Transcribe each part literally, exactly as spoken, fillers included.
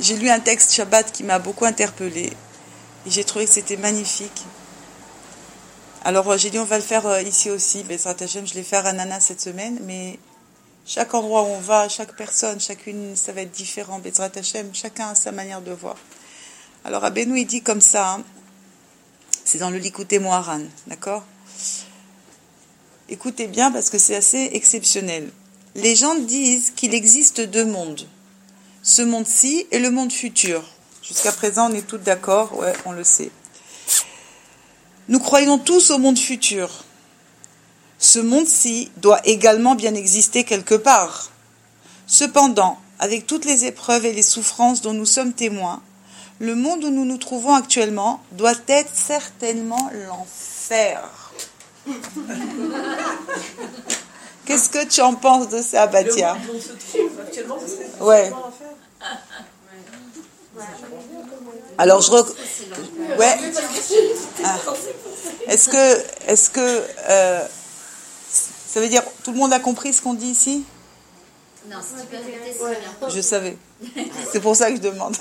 j'ai lu un texte Shabbat qui m'a beaucoup interpellée. Et j'ai trouvé que c'était magnifique. Alors j'ai dit on va le faire ici aussi. Bezrat Hashem, je l'ai fait à Ranana cette semaine. Mais chaque endroit où on va, chaque personne, chacune, ça va être différent. Bezrat Hashem, chacun a sa manière de voir. Alors Rabbeinu, il dit comme ça. Hein, c'est dans le Likutei Moharan, d'accord ? Écoutez bien parce que c'est assez exceptionnel. Les gens disent qu'il existe deux mondes. Ce monde-ci et le monde futur. Jusqu'à présent, on est tous d'accord, ouais, on le sait. Nous croyons tous au monde futur. Ce monde-ci doit également bien exister quelque part. Cependant, avec toutes les épreuves et les souffrances dont nous sommes témoins, le monde où nous nous trouvons actuellement doit être certainement l'enfer. Qu'est-ce que tu en penses de ça, Batia ? Le monde où on se trouve actuellement, c'est ouais. l'enfer. Alors je rec... ouais. Ah. Est-ce que est-ce que euh, ça veut dire tout le monde a compris ce qu'on dit ici ? Non, si tu peux répéter, c'est bien. Je savais. C'est pour ça que je demande.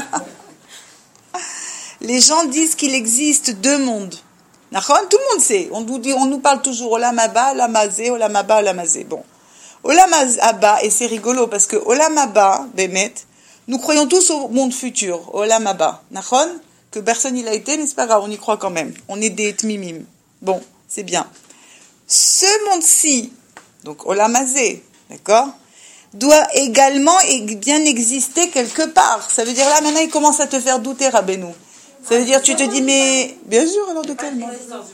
Les gens disent qu'il existe deux mondes. Tout le monde sait. On nous dit, on nous parle toujours Olam Haba, Olam Hazé, Olam Haba, Olam Hazé. Bon, Olam Haba, et c'est rigolo parce que Olam Haba, Bémet, nous croyons tous au monde futur, Olam Haba. Nachon, que personne il a été, mais c'est pas grave, on y croit quand même. On est des tmimim. Bon, c'est bien. Ce monde-ci, donc Olam Hazé, d'accord, doit également bien exister quelque part. Ça veut dire là, maintenant, il commence à te faire douter, Rabbeinu. Ça veut dire, tu te dis, mais bien sûr, alors de quel monde ?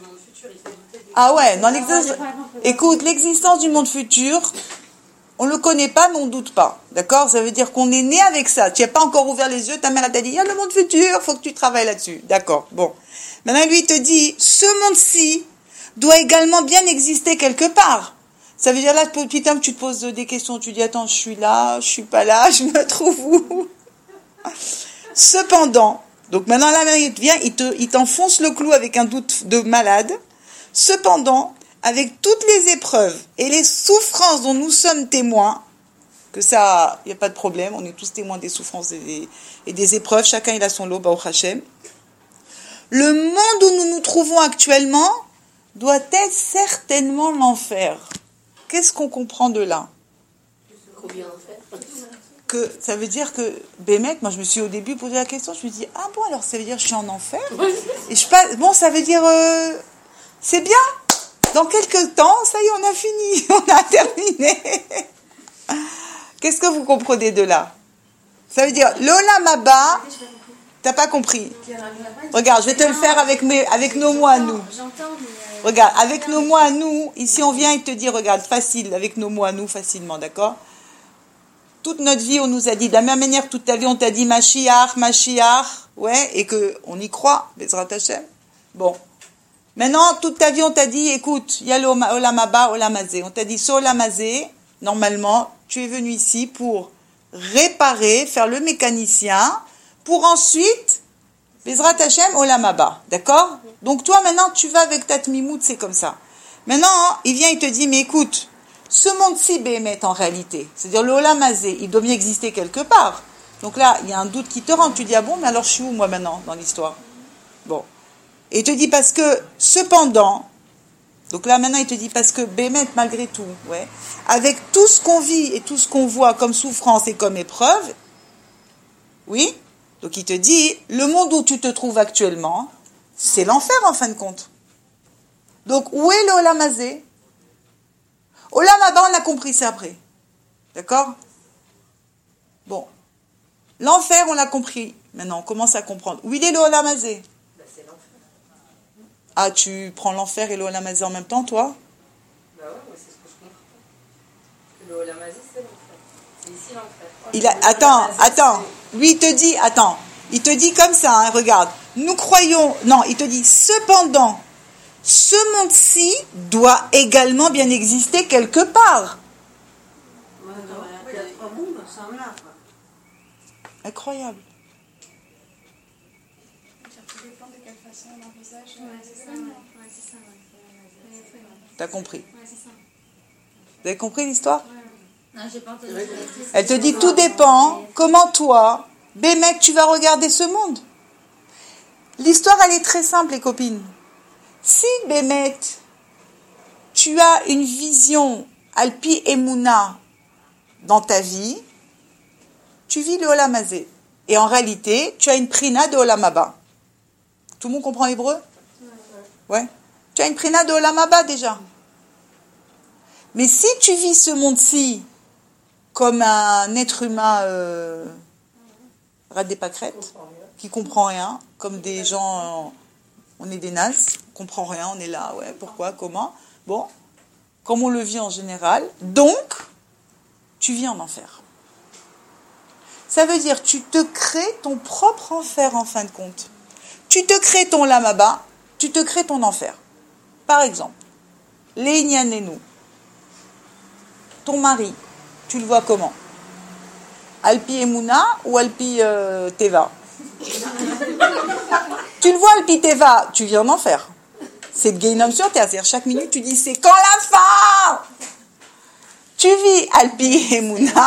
Ah ouais, dans l'existence. Écoute, l'existence du monde futur, on le connaît pas, mais on doute pas. D'accord ? Ça veut dire qu'on est né avec ça. Tu n'as pas encore ouvert les yeux, ta mère t'a dit, il y a le monde futur, faut que tu travailles là-dessus. D'accord, bon. Maintenant, lui, il te dit, ce monde-ci doit également bien exister quelque part. Ça veut dire là, petit homme, tu te poses des questions, tu dis, attends, je suis là, je suis pas là, je me trouve où ? Cependant, donc maintenant là, il vient, il te, il t'enfonce le clou avec un doute de malade. Cependant, avec toutes les épreuves et les souffrances dont nous sommes témoins, que ça, il n'y a pas de problème, on est tous témoins des souffrances et des, et des épreuves, chacun il a son lot, Baruch Hashem. Le monde où nous nous trouvons actuellement doit être certainement l'enfer. Qu'est-ce qu'on comprend de là ? Combien en fait ? Que ça veut dire que Bémet, moi je me suis au début posé la question, je me suis dit ah bon alors ça veut dire que je suis en enfer et je pas bon ça veut dire euh, c'est bien dans quelques temps ça y est on a fini on a terminé. Qu'est-ce que vous comprenez de là ? Ça veut dire l'Olam Haba, t'as pas compris ? Regarde, je vais te le faire avec mes avec nos mots à nous. Regarde, avec nos mots à nous, ici on vient et te dit regarde facile avec nos mots à nous facilement, d'accord ? Toute notre vie, on nous a dit, de la même manière, toute ta vie, on t'a dit Mashiach, Mashiach, ouais, et que on y croit, Bezrat Hashem. Bon. Maintenant, toute ta vie, on t'a dit, écoute, il y a le Olam Haba, Olam Hazé. On t'a dit, ce Olam Hazé, normalement, tu es venu ici pour réparer, faire le mécanicien, pour ensuite, Bezrat Hashem, Olam Haba. D'accord ? Donc toi, maintenant, tu vas avec ta tmimout, c'est comme ça. Maintenant, il vient, il te dit, mais écoute, ce monde-ci, Béhémet, en réalité, c'est-à-dire le Olam Hazé, il doit bien exister quelque part. Donc là, il y a un doute qui te rend. Tu dis, ah bon, mais alors je suis où, moi, maintenant, dans l'histoire ? Bon. Et il te dit, parce que, cependant, donc là, maintenant, il te dit, parce que Béhémet, malgré tout, ouais, avec tout ce qu'on vit et tout ce qu'on voit comme souffrance et comme épreuve, oui, donc il te dit, le monde où tu te trouves actuellement, c'est l'enfer, en fin de compte. Donc, où est le Olam Hazé ? Olam Haba, on a compris, c'est après. D'accord ? Bon. L'enfer, on l'a compris. Maintenant, on commence à comprendre. Où il est le Olam Hazé ? Bah, c'est l'enfer. Ah, tu prends l'enfer et le Olam Hazé en même temps, toi ? Bah ouais, ouais, c'est ce que je comprends. Le Olam Hazé, c'est l'enfer. C'est ici l'enfer. Il a... Attends, attends. Lui, il te dit, attends. Il te dit comme ça, hein, regarde. Nous croyons... Non, il te dit, cependant... Ce monde-ci doit également bien exister quelque part. Ouais, non, il y a trois mondes, ça en a. Incroyable. Ça dépend de quelle façon on envisage. Ouais, c'est ça, ouais. Ouais, c'est ça, ouais. T'as compris. Ouais, c'est ça. Vous avez compris l'histoire ? Non, j'ai pas entendu. Elle te dit tout dépend comment toi Bémet, tu vas regarder ce monde. L'histoire, elle est très simple, les copines. Si, Bémet, tu as une vision Alpi Emouna dans ta vie, tu vis le Olam Hazé. Et en réalité, tu as une prina de Olam Haba. Tout le monde comprend l'hébreu? Ouais. Tu as une prina de Olam Haba déjà. Mais si tu vis ce monde-ci comme un être humain euh, rate des pâquerettes, qui comprend rien, comme des gens, euh, on est des nazes, on comprend rien, on est là, ouais, pourquoi, comment, bon, comme on le vit en général, donc, tu vis en enfer. Ça veut dire, tu te crées ton propre enfer en fin de compte. Tu te crées ton Olam Haba, tu te crées ton enfer. Par exemple, les nous. Ton mari, tu le vois comment? Alpi Emouna ou Alpi euh, Teva? Tu le vois Alpi Teva, tu vis en enfer. C'est le Gehinnom sur terre, c'est-à-dire chaque minute tu dis c'est quand la fin? Tu vis Alpi Emouna.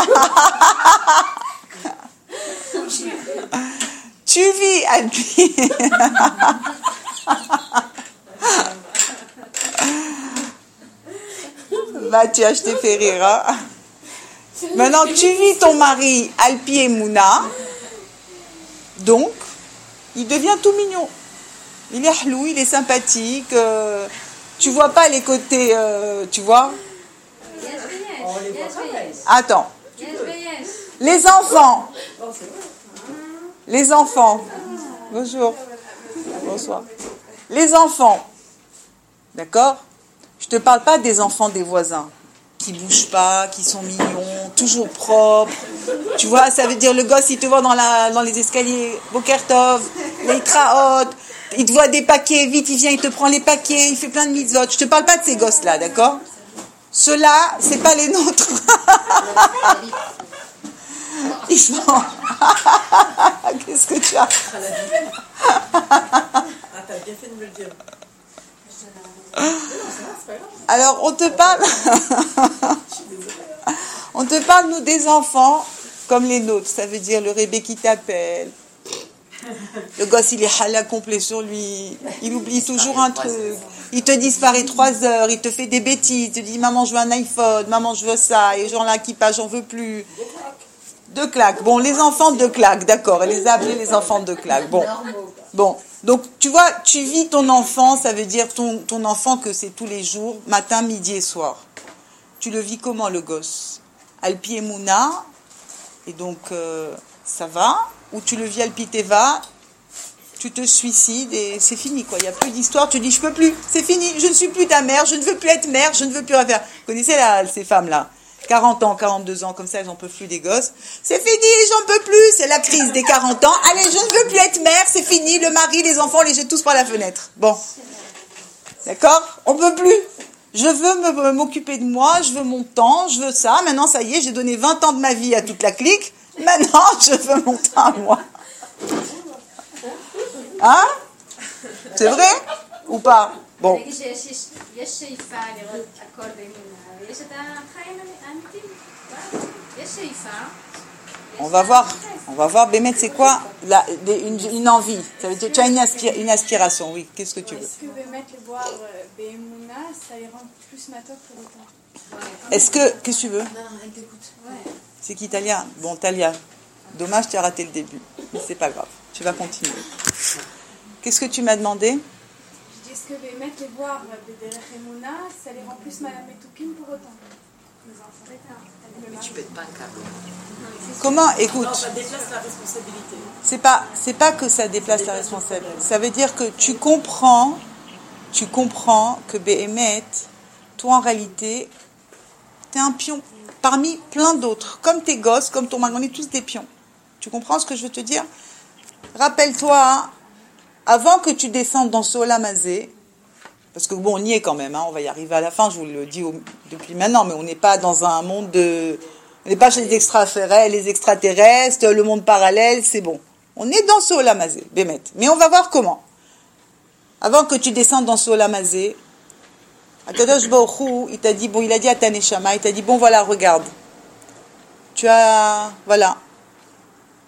Tu vis Alpi. Bah, tu as acheté Ferreira. Maintenant, tu vis ton mari Alpi Emouna. Donc, il devient tout mignon. Il est hlou, il est sympathique. Euh, tu vois pas les côtés, euh, tu vois? Attends. Les enfants. Les enfants. Bonjour. Bonsoir. Les enfants. D'accord? Je te parle pas des enfants des voisins qui bougent pas, qui sont mignons, toujours propres. Tu vois, ça veut dire le gosse, il te voit dans, la, dans les escaliers, Bokertov, les traot, il te voit des paquets, vite, il vient, il te prend les paquets, il fait plein de mitzvot. Je te parle pas de ces gosses-là, d'accord? Ceux-là, c'est pas les nôtres. Ils sont... Qu'est-ce que tu as? Ah, t'as bien fait de me le dire. Alors, on te parle... on te parle, nous, des enfants comme les nôtres. Ça veut dire le rébé qui t'appelle. Le gosse, il est halal complet sur lui. Il oublie toujours un truc. Il te disparaît trois heures. Il te fait des bêtises. Il te dit, maman, je veux un iPhone. Maman, je veux ça. Et genre, là, qui passe, j'en veux plus. Deux claques. Bon, les enfants de claques, d'accord. Elle les a appelés les enfants de claques. Bon. Bon. Donc, tu vois, tu vis ton enfant, ça veut dire ton, ton enfant que c'est tous les jours, matin, midi et soir. Tu le vis comment, le gosse? Alpi Emouna, et donc, euh, ça va. Ou tu le vis Alpi Teva, tu te suicides et c'est fini, quoi. Il n'y a plus d'histoire, tu dis, je peux plus, c'est fini, je ne suis plus ta mère, je ne veux plus être mère, je ne veux plus rien faire. Vous connaissez là, ces femmes-là? quarante ans, quarante-deux ans, comme ça, elles n'en peuvent plus des gosses. C'est fini, j'en peux plus, c'est la crise des quarante ans. Allez, je ne veux plus être mère, c'est fini, le mari, les enfants, on les jette tous par la fenêtre. Bon. D'accord? On peut plus. Je veux me, m'occuper de moi, je veux mon temps, je veux ça. Maintenant, ça y est, j'ai donné vingt ans de ma vie à toute la clique. Maintenant, je veux mon temps à moi. Hein? C'est vrai? Ou pas? Bon. On va voir, on va voir, Bémet, c'est quoi la, une, une envie? Ça veut dire, tu as une, aspira, une aspiration, oui. Qu'est-ce que tu veux? Est-ce que Bémet le boire Bémouna, ça les rend plus matok pour autant? Est-ce que, qu'est-ce que tu veux? C'est qui, Talia? Bon, Talia, dommage, tu as raté le début. Mais c'est pas grave, tu vas continuer. Qu'est-ce que tu m'as demandé? Je dis, est-ce que Bémet le boire Bémouna, ça les rend plus mametoukim pour autant? Mais tu pètes pas un câble. Comment? Écoute. Non, ça déplace la responsabilité. C'est pas, c'est pas que ça déplace la responsabilité. Ça veut dire que tu comprends, tu comprends que Béhémet, toi en réalité, t'es un pion parmi plein d'autres. Comme tes gosses, comme ton mari, on est tous des pions. Tu comprends ce que je veux te dire? Rappelle-toi, avant que tu descendes dans ce Olam Hazé, parce que bon, on y est quand même, hein, on va y arriver à la fin, je vous le dis au, depuis maintenant, mais on n'est pas dans un monde de... On n'est pas chez les extraterrestres, les extraterrestres, le monde parallèle, c'est bon. On est dans ce Olam Hazé, Bémet. Mais on va voir comment. Avant que tu descendes dans ce Olam Hazé, Akadosh Baruch Hu, il t'a dit, bon, il a dit à ta neshama, il t'a dit, bon, voilà, regarde. Tu as, voilà.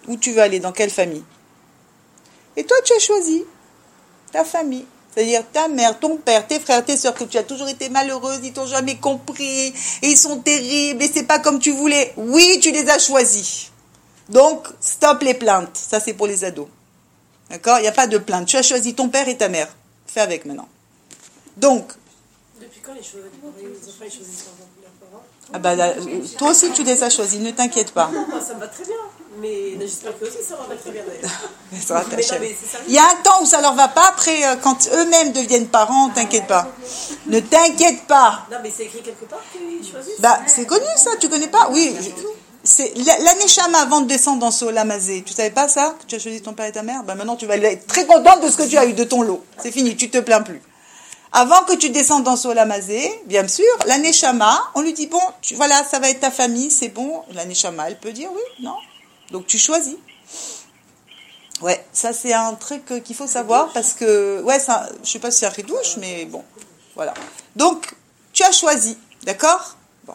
Où tu veux aller, dans quelle famille? Et toi, tu as choisi ta famille. C'est-à-dire ta mère, ton père, tes frères, tes soeurs, que tu as toujours été malheureuse, ils t'ont jamais compris, et ils sont terribles, et c'est pas comme tu voulais. Oui, tu les as choisis. Donc, stop les plaintes. Ça, c'est pour les ados. D'accord? Il n'y a pas de plainte. Tu as choisi ton père et ta mère. Fais avec maintenant. Donc... Depuis quand les enfants ils choisissent leurs parents? Ah bah, là, toi aussi, tu les as choisis. Ne t'inquiète pas. Non, moi, ça me va très bien. Mais j'espère que aussi ça va très bien d'ailleurs. Mais ça va, ta Mais chère. non, mais c'est sérieux. Il y a un temps où ça leur va pas. Après, euh, quand eux-mêmes deviennent parents, t'inquiète pas. Ne t'inquiète pas. Non, mais c'est écrit quelque part qu'ils choisissent. Bah, c'est connu ça. Tu connais pas? Oui. C'est l'année Shama avant de descendre dans Solamazé. Tu savais pas ça? Que tu as choisi ton père et ta mère? Bah maintenant, tu vas être très contente de ce que tu as eu de ton lot. C'est fini. Tu te plains plus. Avant que tu descendes dans Solamazé, bien sûr, la Neshama, on lui dit, bon, tu, voilà, ça va être ta famille, c'est bon. La Neshama, elle peut dire oui, non. Donc tu choisis. Ouais, ça c'est un truc qu'il faut savoir parce que, ouais, ça, je sais pas si c'est un ridouche, mais bon, voilà. Donc, tu as choisi, d'accord? Bon.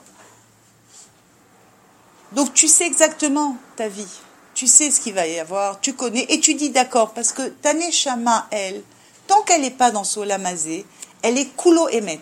Donc tu sais exactement ta vie. Tu sais ce qu'il va y avoir, tu connais, et tu dis d'accord, parce que ta Neshama, elle, tant qu'elle n'est pas dans Solamazé, elle est coulo émet.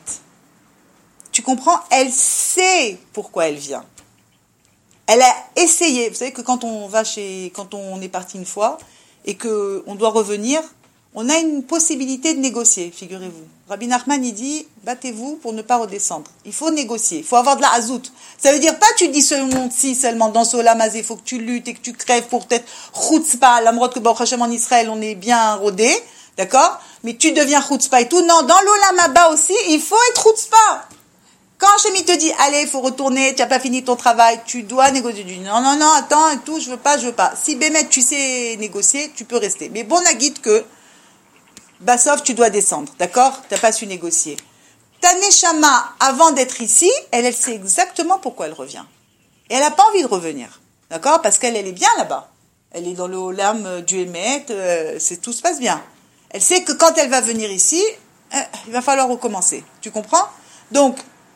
Tu comprends? Elle sait pourquoi elle vient. Elle a essayé. Vous savez que quand on va chez, quand on est parti une fois et que on doit revenir, on a une possibilité de négocier. Figurez-vous. Rabbi Nachman il dit, battez-vous pour ne pas redescendre. Il faut négocier. Il faut avoir de la hazout. Ça veut dire pas tu dis seulement si seulement dans ce olamazé, il faut que tu luttes et que tu crèves pour peut-être chutzpah, l'amrod que Baruch Hashem en Israël on est bien rodé. D'accord? Mais tu deviens chutzpah et tout. Non, dans l'olamaba aussi, il faut être chutzpah. Quand Hachem te dit, allez, il faut retourner, tu n'as pas fini ton travail, tu dois négocier. Tu dis, non, non, non, attends, et tout, je veux pas, je veux pas. Si Bémet, tu sais négocier, tu peux rester. Mais bon, à guide que, Bassov, tu dois descendre. D'accord? Tu n'as pas su négocier. Ta Neshama, avant d'être ici, elle, elle sait exactement pourquoi elle revient. Et elle n'a pas envie de revenir. D'accord? Parce qu'elle, elle est bien là-bas. Elle est dans le Olam du Hémet, euh, c'est, tout se passe bien. Elle sait que quand elle va venir ici, euh, il va falloir recommencer. Tu comprends? Donc,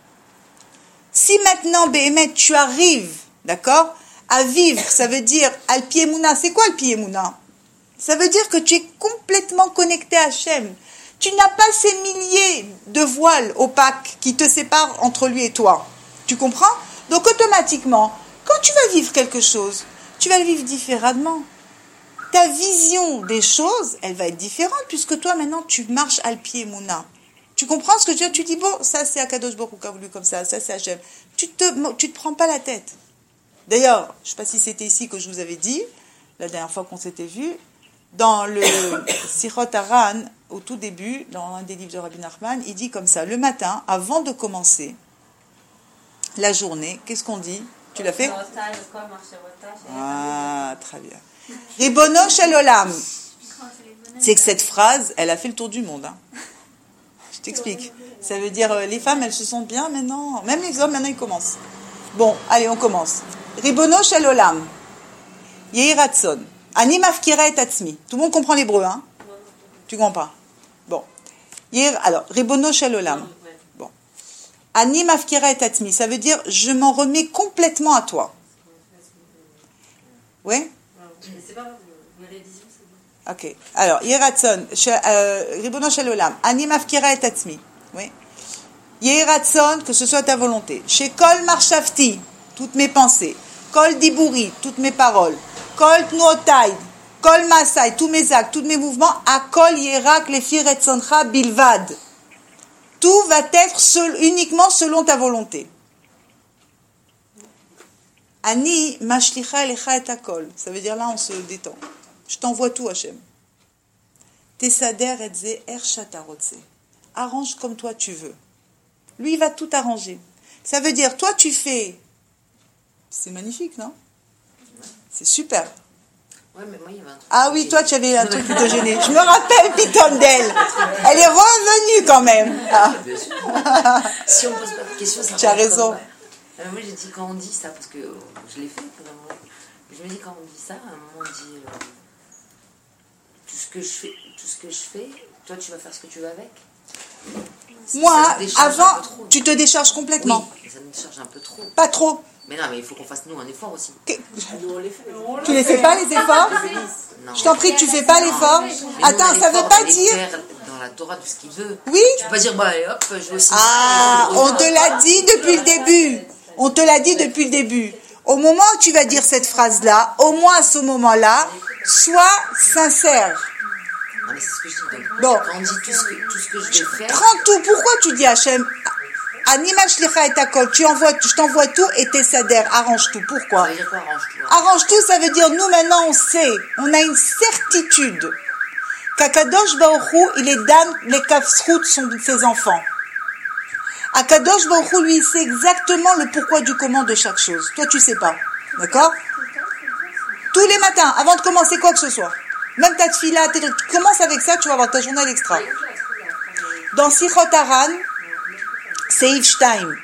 si maintenant, Béhémet, tu arrives, d'accord, à vivre, ça veut dire, Al-Piémouna, c'est quoi Al-Piémouna? Ça veut dire que tu es complètement connecté à Hachem. Tu n'as pas ces milliers de voiles opaques qui te séparent entre lui et toi. Tu comprends? Donc, automatiquement, quand tu vas vivre quelque chose, tu vas le vivre différemment. Ta vision des choses, elle va être différente, puisque toi, maintenant, tu marches Al-Piémouna. Tu comprends ce que je veux dire? Tu dis, bon, ça c'est Akadosh Baruch Hu qui a voulu comme ça, ça c'est Hachem. Tu te, tu te prends pas la tête. D'ailleurs, je ne sais pas si c'était ici que je vous avais dit, la dernière fois qu'on s'était vu, dans le Sichot Haran, au tout début, dans un des livres de Rabbi Nachman, il dit comme ça, le matin, avant de commencer la journée, qu'est-ce qu'on dit? Tu l'as fait? Ah, très bien. Ribono shel olam. C'est que cette phrase, elle a fait le tour du monde, hein. Je t'explique. Ça veut dire, euh, les femmes, elles se sentent bien maintenant. Même les hommes, maintenant, ils commencent. Bon, allez, on commence. Ribono shel olam. Yehi ratzon. Ani mafkira et atzmi. Tout le monde comprend l'hébreu, hein? Tu comprends pas? Bon. Yehi, alors, Ribono shel olam. Bon. Ani mafkira et atzmi. Ça veut dire, je m'en remets complètement à toi. Ouais? C'est pas grave, une révision, c'est bon. Ok. Alors, Yeratson, Ribono shel olam, Ani mafkira et atzmi. Oui. Yeratson, que ce soit ta volonté. Chez Kol marchavti, toutes mes pensées. Kol diburi, toutes mes paroles. Kol tnuotai, Kol masai, tous mes actes, tous mes mouvements. Akol yerak lefi retzoncha bilvad. Tout va être seul, uniquement selon ta volonté. Ani mashlicha elecha et akol. Ça veut dire là, on se détend. Je t'envoie tout, Hachem. Tesader et ze ershata rotze. Arrange comme toi tu veux. Lui, il va tout arranger. Ça veut dire, toi, tu fais. C'est magnifique, non? C'est super. Ouais, mais moi, il y avait un truc. Ah oui, toi, tu avais un truc qui te gênait. Je me rappelle, Pitom d'elle. Elle est revenue quand même. Ah. Si on pose pas de questions, ça Tu as raison. Ouais. Euh, moi, j'ai dit quand on dit ça, parce que euh, je l'ai fait pendant un moment. Je me dis quand on dit ça, à un moment on dit euh, tout ce que je fais, tout ce que je fais, toi tu vas faire ce que tu veux avec. Moi, Ça me décharge avant, un peu trop. tu te décharges complètement. Oui, ça me décharge un peu trop. Pas trop. Mais non, mais il faut qu'on fasse nous un effort aussi. Que- Nous, on les fait. Tu les fais pas les efforts? Non. Je t'en prie, tu fais pas l'effort? Mais nous, Attends, on a ça veut l'effort pas d'aller dire. faire dans la Torah tout ce qu'il veut. Oui? Tu peux pas dire, bah allez, hop, je vais aussi. Ah, on te l'a dit depuis le début. On te l'a dit depuis le début. Au moment où tu vas dire cette phrase-là, au moins à ce moment-là, sois sincère. Non, mais c'est ce que je dis. Donc, Bon. quand on dit tout ce que, tout ce que je vais faire, Prends tout. Pourquoi tu dis Hachem? Anima shlicha et takol. Tu envoies, je t'envoie tout et tes sader. Arrange tout. Pourquoi? ça veut dire quoi, arrange-toi. Arrange tout, ça veut dire nous maintenant on sait, on a une certitude qu'Akadosh Baruch Hu, il est dame, les kafsrout sont ses enfants. Akadosh Baruch Hu, lui, il sait exactement le pourquoi du comment de chaque chose. Toi, tu sais pas. D'accord? Tous les matins, avant de commencer quoi que ce soit. Même ta tefila, tu commences avec ça, tu vas avoir ta journal extra. Dans Sichot Haran, c'est Yves Stein.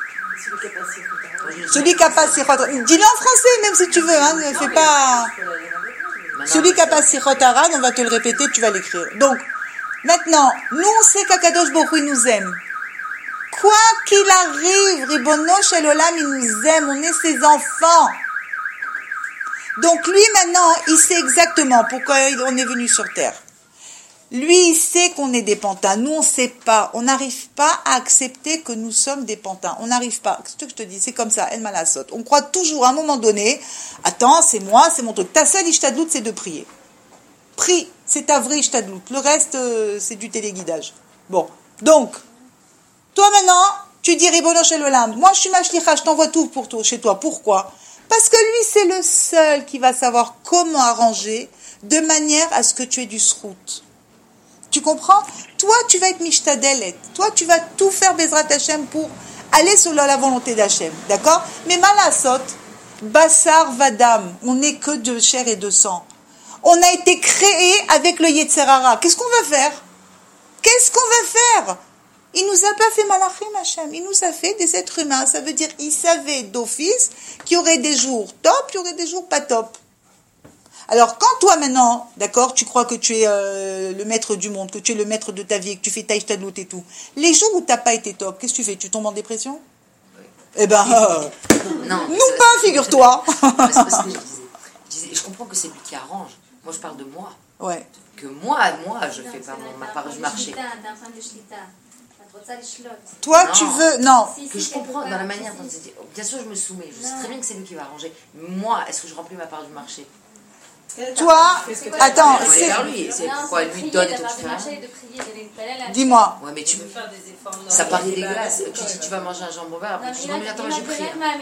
Celui qui a pas Sichot Haran. Dis-le en français, même si tu veux, hein, ne fais pas. Celui qui a pas Sichot Haran, on va te le répéter, tu vas l'écrire. Donc, maintenant, nous on sait qu'Akadosh Baruch Hu, il nous aime. Quoi qu'il arrive, Ribono Shel Olam, il nous aime, on est ses enfants. Donc lui maintenant, il sait exactement pourquoi on est venu sur Terre. Lui, il sait qu'on est des pantins. Nous, on ne sait pas. On n'arrive pas à accepter que nous sommes des pantins. On n'arrive pas. C'est ce que je te dis, c'est comme ça, El Malasot. On croit toujours à un moment donné, attends, c'est moi, c'est mon truc. Ta seule ishtadlout, c'est de prier. Prie, c'est ta vraie ishtadlout. Le reste, euh, c'est du téléguidage. Bon, donc, toi maintenant, tu dis Ribono Shel Olam. Moi, je suis ma shlicha, je t'envoie tout pour toi, chez toi. Pourquoi? Parce que lui, c'est le seul qui va savoir comment arranger de manière à ce que tu aies du srout. Tu comprends? Toi, tu vas être mishtadelet. Toi, tu vas tout faire Bezrat Hashem pour aller selon la volonté d'Hachem. D'accord? Mais malasot, Bassar Vadam, on n'est que de chair et de sang. On a été créé avec le Yetzerara. Qu'est-ce qu'on va faire? Qu'est-ce qu'on va faire? Il nous a pas fait malachim, Hachem. Il nous a fait des êtres humains. Ça veut dire il savait d'office qu'il y aurait des jours top, il y aurait des jours pas top. Alors, quand toi, maintenant, d'accord, tu crois que tu es euh, le maître du monde, que tu es le maître de ta vie, que tu fais ta ishtadlout et tout, les jours où tu n'as pas été top, qu'est-ce que tu fais? Tu tombes en dépression? Oui. Eh ben, euh, Non, nous pas, figure-toi. C'est pas ce que je disais. Je disais, je comprends que c'est lui qui arrange. Moi, je parle de moi. Ouais. Que moi, moi, je fais pas mon, ma part du marché. Toi, Non. tu veux... Non. Que je comprends dans la manière dont c'est dit. Bien sûr, je me soumets. Je sais très bien que c'est lui qui va arranger. Mais moi, est-ce que je remplis ma part du marché? Toi, attends, On va aller c'est... vers lui. C'est pourquoi elle lui donne et toi tu fais rien. Dis-moi. Ouais, mais tu ça paraît dégueulasse. Tu dis tu vas manger un jambon vert, après tu dis non, mais attends, j'ai pris.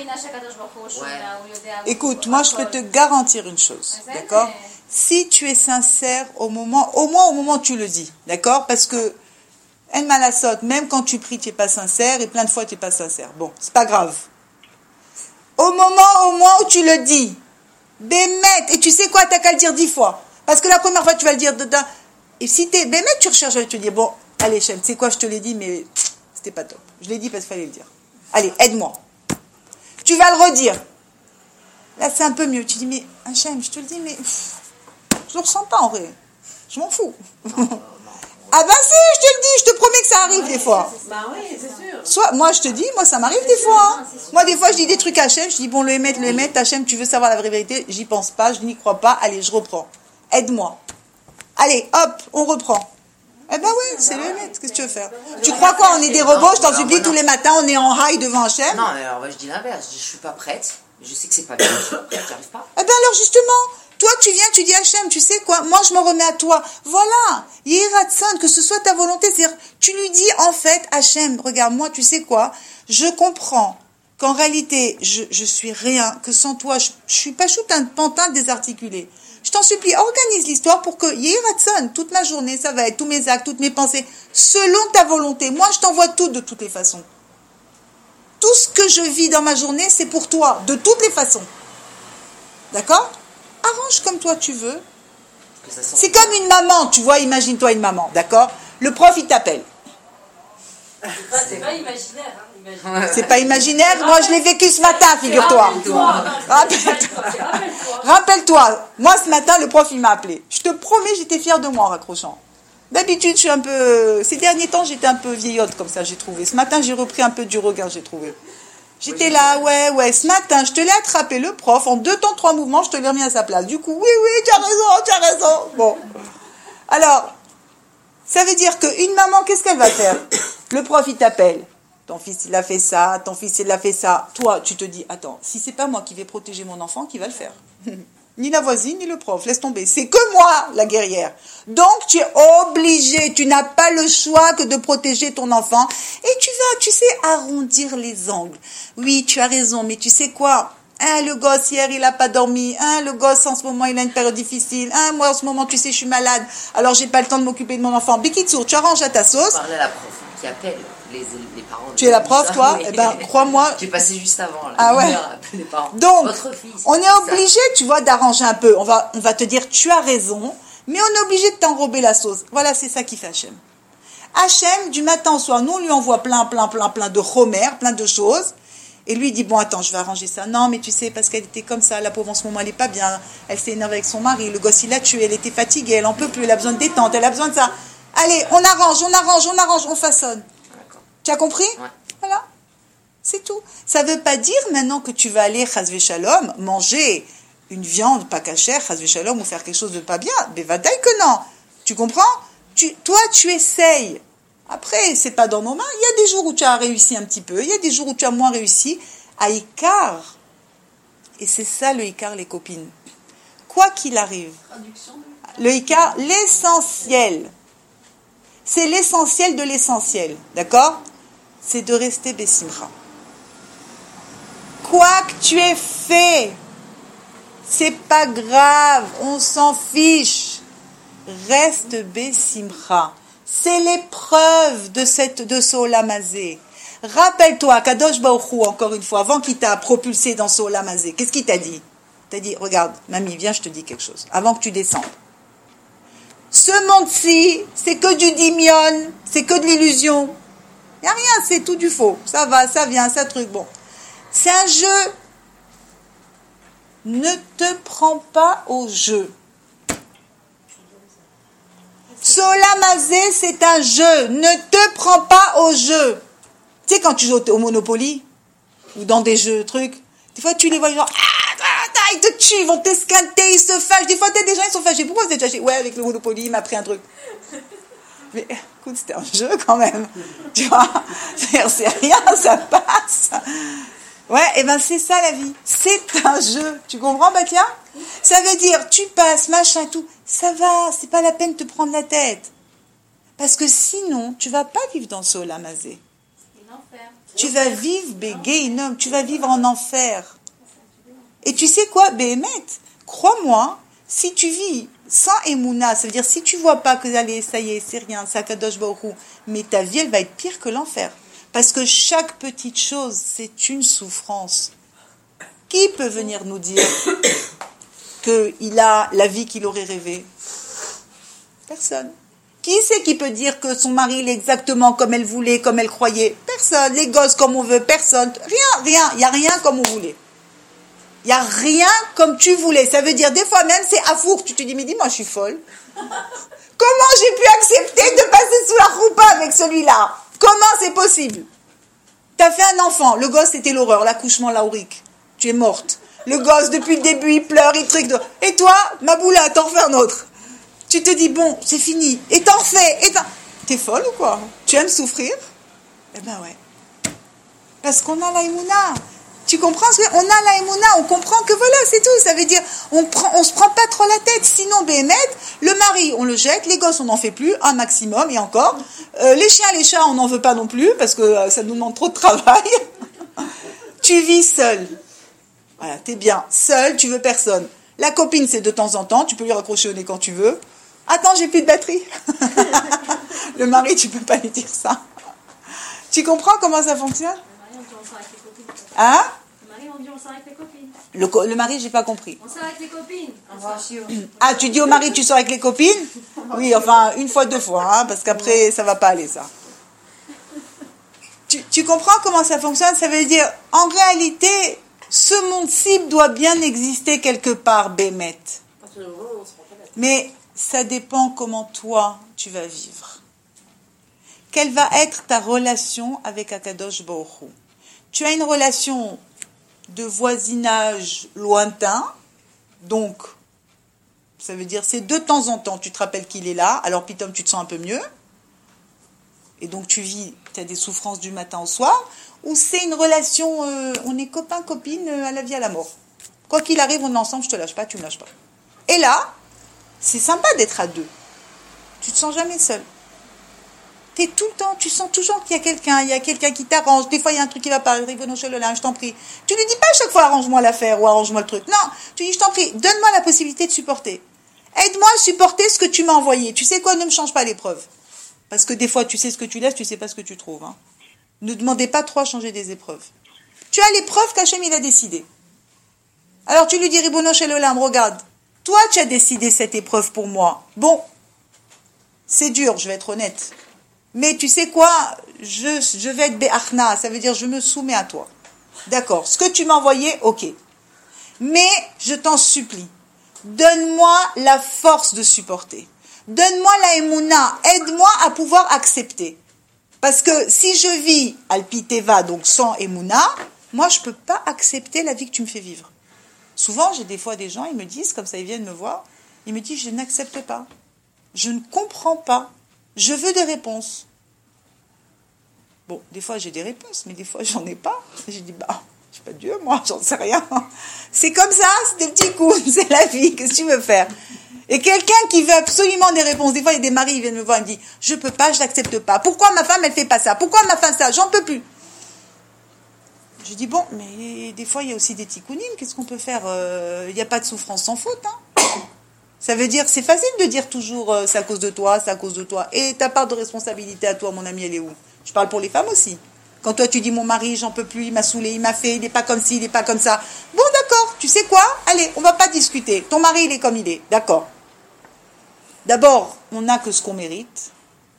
Écoute, moi, je peux te garantir une chose, d'accord? Si tu es sincère au moment, au moins au moment où tu le dis, d'accord? Parce que, en malasot, même quand tu pries, tu n'es pas sincère, et plein de fois, tu n'es pas sincère. Bon, c'est pas grave. Au moment, au moins où tu le dis, Bémet, et tu sais quoi, t'as qu'à le dire dix fois. Parce que la première fois, tu vas le dire dedans. Et si t'es Bémet, tu recherches, je vais te dire, bon, allez, Hachem, tu sais quoi, je te l'ai dit, mais pff, c'était pas top. Je l'ai dit parce qu'il fallait le dire. Allez, aide-moi. Tu vas le redire. Là, c'est un peu mieux. Tu dis, mais Hachem, je te le dis, mais pff, je le ressens pas en vrai. Je m'en fous. Ah ben si, je te le dis, je te promets que ça arrive ouais, des fois. Bah oui, c'est sûr. Soit, moi je te dis, moi ça m'arrive des fois. Hein. Moi des fois je dis des trucs à Hachem, je dis bon le émettre, le émettre, Hachem, tu veux savoir la vraie vérité, j'y pense pas, je n'y crois pas, allez je reprends. Aide-moi. Allez, hop, on reprend. Eh ben oui, c'est le émettre, qu'est-ce que tu veux faire? Tu crois quoi, on est des robots, je t'en supplie, tous les matins on est en high devant Hachem? Non, alors je dis l'inverse, je dis je suis pas prête, je sais que c'est pas bien, je suis pas prête, j'y arrive pas. Eh ben alors justement, toi tu viens, tu dis Hachem, tu sais quoi, moi je me remets à toi. Voilà, Yéhiratson, que ce soit ta volonté, c'est-à-dire, tu lui dis en fait, Hachem, regarde, moi tu sais quoi, je comprends qu'en réalité, je, je suis rien, que sans toi, je, je suis pas chute un pantin désarticulé. Je t'en supplie, organise l'histoire pour que Yéhiratson, toute ma journée, ça va être tous mes actes, toutes mes pensées, selon ta volonté. Moi je t'envoie tout de toutes les façons. Tout ce que je vis dans ma journée, c'est pour toi, de toutes les façons. D'accord ? Arrange comme toi tu veux. C'est comme une maman, tu vois, imagine-toi une maman, d'accord? Le prof, il t'appelle. C'est pas imaginaire, hein, imaginaire. C'est pas imaginaire, moi je l'ai vécu ce matin, figure-toi. Rappelle-toi. Rappelle-toi, moi ce matin, le prof, il m'a appelé. Je te promets, j'étais fière de moi en raccrochant. D'habitude, je suis un peu... Ces derniers temps, j'étais un peu vieillotte comme ça, j'ai trouvé. Ce matin, j'ai repris un peu du regard, j'ai trouvé. J'étais là, ouais, ouais, ce matin, je te l'ai attrapé, le prof, en deux temps, trois mouvements, je te l'ai remis à sa place. Du coup, oui, oui, tu as raison, tu as raison. Bon. Alors, ça veut dire qu'une maman, qu'est-ce qu'elle va faire? Le prof, il t'appelle. Ton fils, il a fait ça, ton fils, il a fait ça. Toi, tu te dis, attends, si c'est pas moi qui vais protéger mon enfant, qui va le faire? Ni la voisine, ni le prof, laisse tomber. C'est que moi, la guerrière. Donc, tu es obligé, tu n'as pas le choix que de protéger ton enfant. Et tu vas, tu sais, arrondir les angles. Oui, tu as raison, mais tu sais quoi? Hein, le gosse, hier, il n'a pas dormi. Hein, le gosse, en ce moment, il a une période difficile. Hein, moi, en ce moment, tu sais, je suis malade. Alors, j'ai pas le temps de m'occuper de mon enfant. Bikitsour, tu arranges à ta sauce. Parler à la prof qui appelle les, les parents. Tu es la prof, toi? Eh ben, crois-moi. J'ai passé juste avant, là. Ah ouais. Les parents. Donc, votre fils, on est ça. obligé, tu vois, d'arranger un peu. On va, on va te dire, tu as raison, mais on est obligé de t'enrober la sauce. Voilà, c'est ça qui fait Hachem. Hachem, du matin au soir, nous, on lui envoie plein, plein, plein, plein de chomer, plein de choses. Et lui, il dit, bon, attends, je vais arranger ça. Non, mais tu sais, parce qu'elle était comme ça, la pauvre, en ce moment, elle est pas bien. Elle s'est énervée avec son mari. Le gosse, il l'a tué. Elle était fatiguée. Elle en peut plus. Elle a besoin de détente. Elle a besoin de ça. Allez, on arrange, on arrange, on arrange, on façonne. D'accord. Tu as compris? Ouais. Voilà. C'est tout. Ça ne veut pas dire maintenant que tu vas aller, chasvé shalom, manger une viande pas cachère, chasvé shalom, ou faire quelque chose de pas bien. Mais vadaï que non. Tu comprends? tu, Toi, tu essayes. Après, c'est pas dans nos mains. Il y a des jours où tu as réussi un petit peu. Il y a des jours où tu as moins réussi. À Icar. Et c'est ça le Icar, les copines. Quoi qu'il arrive. Le Icar, l'essentiel. C'est l'essentiel de l'essentiel. D'accord? C'est de rester Bessimcha. Quoi que tu aies fait, c'est pas grave, on s'en fiche. Reste Bessimcha. C'est l'épreuve de cette de ce Olam Hazé. Rappelle-toi, Kadosh Baruch Hu, encore une fois, avant qu'il t'a propulsé dans ce Olam Hazé, qu'est-ce qu'il t'a dit? Il t'a dit, regarde, mamie, viens, je te dis quelque chose, avant que tu descendes. Ce monde-ci, c'est que du dimion, c'est que de l'illusion. Il n'y a rien, c'est tout du faux. Ça va, ça vient, ça truc, bon. C'est un jeu. Ne te prends pas au jeu. Ce Olam Hazé, c'est un jeu. Ne te prends pas au jeu. Tu sais, quand tu joues au Monopoly, ou dans des jeux, trucs, des fois tu les vois, genre, ah, ah, ils te tuent, ils vont t'esquinter, ils se fâchent. Des fois, t'as des gens, ils sont fâchés. Pourquoi vous êtes fâchés? Ouais, avec le Monopoly, il m'a pris un truc. Mais écoute, c'était un jeu quand même. Tu vois, c'est rien, ça passe. Ouais, et ben c'est ça la vie. C'est un jeu. Tu comprends, Batia? Ça veut dire, tu passes, machin, tout. Ça va, c'est pas la peine de te prendre la tête. Parce que sinon, tu vas pas vivre dans ce Olam Hazé. Tu vas vivre Begeinom, tu vas vivre en enfer. Et tu sais quoi, Béhémet, crois-moi, si tu vis sans Emouna, ça veut dire si tu vois pas que allez, ça y est, c'est rien, c'est Akadosh Baruch Hu, mais ta vie, elle va être pire que l'enfer. Parce que chaque petite chose, c'est une souffrance. Qui peut venir nous dire qu'il a la vie qu'il aurait rêvée? Personne. Qui c'est qui peut dire que son mari il est exactement comme elle voulait, comme elle croyait? Personne. Les gosses comme on veut, personne. Rien, rien. Il n'y a rien comme on voulait. Il n'y a rien comme tu voulais. Ça veut dire, des fois même, c'est affour. Tu te dis, mais dis-moi, je suis folle. Comment j'ai pu accepter de passer sous la roupa avec celui-là? Comment c'est possible? T'as fait un enfant. Le gosse, c'était l'horreur. L'accouchement laurique. Tu es morte. Le gosse, depuis le début, il pleure, il truc. De... Et toi, ma boula, t'en fais un autre. Tu te dis, bon, c'est fini. Et t'en fais. Et t'en... T'es folle ou quoi? Tu aimes souffrir? Eh ben ouais. Parce qu'on a la Emouna. Tu comprends? On a la Emouna. On comprend que voilà, c'est tout. Ça veut dire, on prend, on se prend pas trop la tête. Sinon, Béhémet, le mari, on le jette. Les gosses, on n'en fait plus. Un maximum. Et encore. Euh, les chiens, les chats, on n'en veut pas non plus. Parce que euh, ça nous demande trop de travail. Tu vis seul. Voilà, t'es bien. Seul, tu veux personne. La copine, c'est de temps en temps. Tu peux lui raccrocher au nez quand tu veux. Attends, j'ai plus de batterie. Le mari, tu peux pas lui dire ça. Tu comprends comment ça fonctionne? Le mari, on dit on sort avec les copines. Hein? Le mari, on dit on sort avec les copines. Le, co- le mari, j'ai pas compris. On sort avec les copines. On sort. Ah, tu dis au mari, tu sors avec les copines? Oui, enfin, une fois, deux fois, hein, parce qu'après, ça va pas aller, ça. Tu, tu comprends comment ça fonctionne? Ça veut dire, en réalité, ce monde cible doit bien exister quelque part, Béhémet. Mais ça dépend comment toi, tu vas vivre. Quelle va être ta relation avec Akadosh Baruch Hu? tu as une relation de voisinage lointain, donc ça veut dire c'est de temps en temps, tu te rappelles qu'il est là, alors pitom, tu te sens un peu mieux, et donc tu vis, tu as des souffrances du matin au soir, ou c'est une relation, euh, on est copain, copine, euh, à la vie, à la mort. Quoi qu'il arrive, on est ensemble, je te lâche pas, tu me lâches pas. Et là, c'est sympa d'être à deux. Tu te sens jamais seul. T'es tout le temps, tu sens toujours qu'il y a quelqu'un, il y a quelqu'un qui t'arrange. Des fois, il y a un truc qui va pas, je t'en prie. Tu lui dis pas à chaque fois, arrange-moi l'affaire ou arrange-moi le truc. Non, tu dis, je t'en prie, donne-moi la possibilité de supporter. Aide-moi à supporter ce que tu m'as envoyé. Tu sais quoi, ne me change pas l'épreuve. Parce que des fois, tu sais ce que tu laisses, tu sais pas ce que tu trouves. Hein. Ne demandez pas trop à changer des épreuves. Tu as l'épreuve qu'Hachem, il a décidé. Alors tu lui dis, Ribono Shel Olam, regarde, toi tu as décidé cette épreuve pour moi. Bon, c'est dur, je vais être honnête. Mais tu sais quoi, je, je vais être Be'achna, ça veut dire je me soumets à toi. D'accord, ce que tu m'as envoyé, ok. Mais je t'en supplie, donne-moi la force de supporter. Donne-moi la Emouna, aide-moi à pouvoir accepter. Parce que si je vis Alpiteva, donc sans Emouna, moi je ne peux pas accepter la vie que tu me fais vivre. Souvent, j'ai des fois des gens, ils me disent, comme ça ils viennent me voir, ils me disent, je n'accepte pas. Je ne comprends pas. Je veux des réponses. Bon, des fois j'ai des réponses, mais des fois j'en ai pas. J'ai dit, bah, je suis pas Dieu, moi, j'en sais rien. C'est comme ça, c'est des petits coups, c'est la vie, qu'est-ce que tu veux faire? Et quelqu'un qui veut absolument des réponses, des fois il y a des maris, ils viennent me voir, ils me disent, je peux pas, je n'accepte pas. Pourquoi ma femme, elle fait pas ça? Pourquoi ma femme ça? J'en peux plus. Je dis, bon, mais des fois, il y a aussi des tikkunim, qu'est-ce qu'on peut faire? Il euh, n'y a pas de souffrance sans faute. Hein. Ça veut dire, c'est facile de dire toujours, euh, c'est à cause de toi, c'est à cause de toi. Et ta part de responsabilité à toi, mon ami, elle est où? Je parle pour les femmes aussi. Quand toi, tu dis, mon mari, j'en peux plus, il m'a saoulé, il m'a fait, il n'est pas comme ci, il n'est pas comme ça. Bon, d'accord, tu sais quoi? Allez, on va pas discuter. Ton mari, il est comme il est. D'accord. D'abord, on n'a que ce qu'on mérite.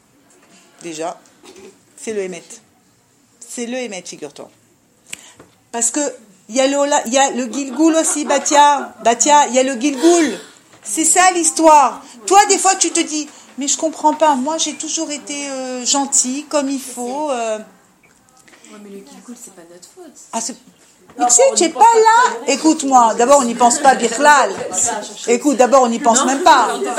Déjà, c'est le émet. C'est le émet, figure-toi. Parce que il y a le il y a le Gilgoul aussi, Batia, Batia, il y a le Gilgoul. C'est ça l'histoire. Toi, des fois, tu te dis, mais je comprends pas. Moi, j'ai toujours été euh, gentil, comme il faut. Euh... Ouais, mais le Gilgoul, c'est pas notre faute. Ah, c'est... Mais tu sais, tu n'es pas là. Écoute-moi. D'abord, on n'y pense pas, Birlal. Écoute, d'abord, on n'y pense même pas. Non,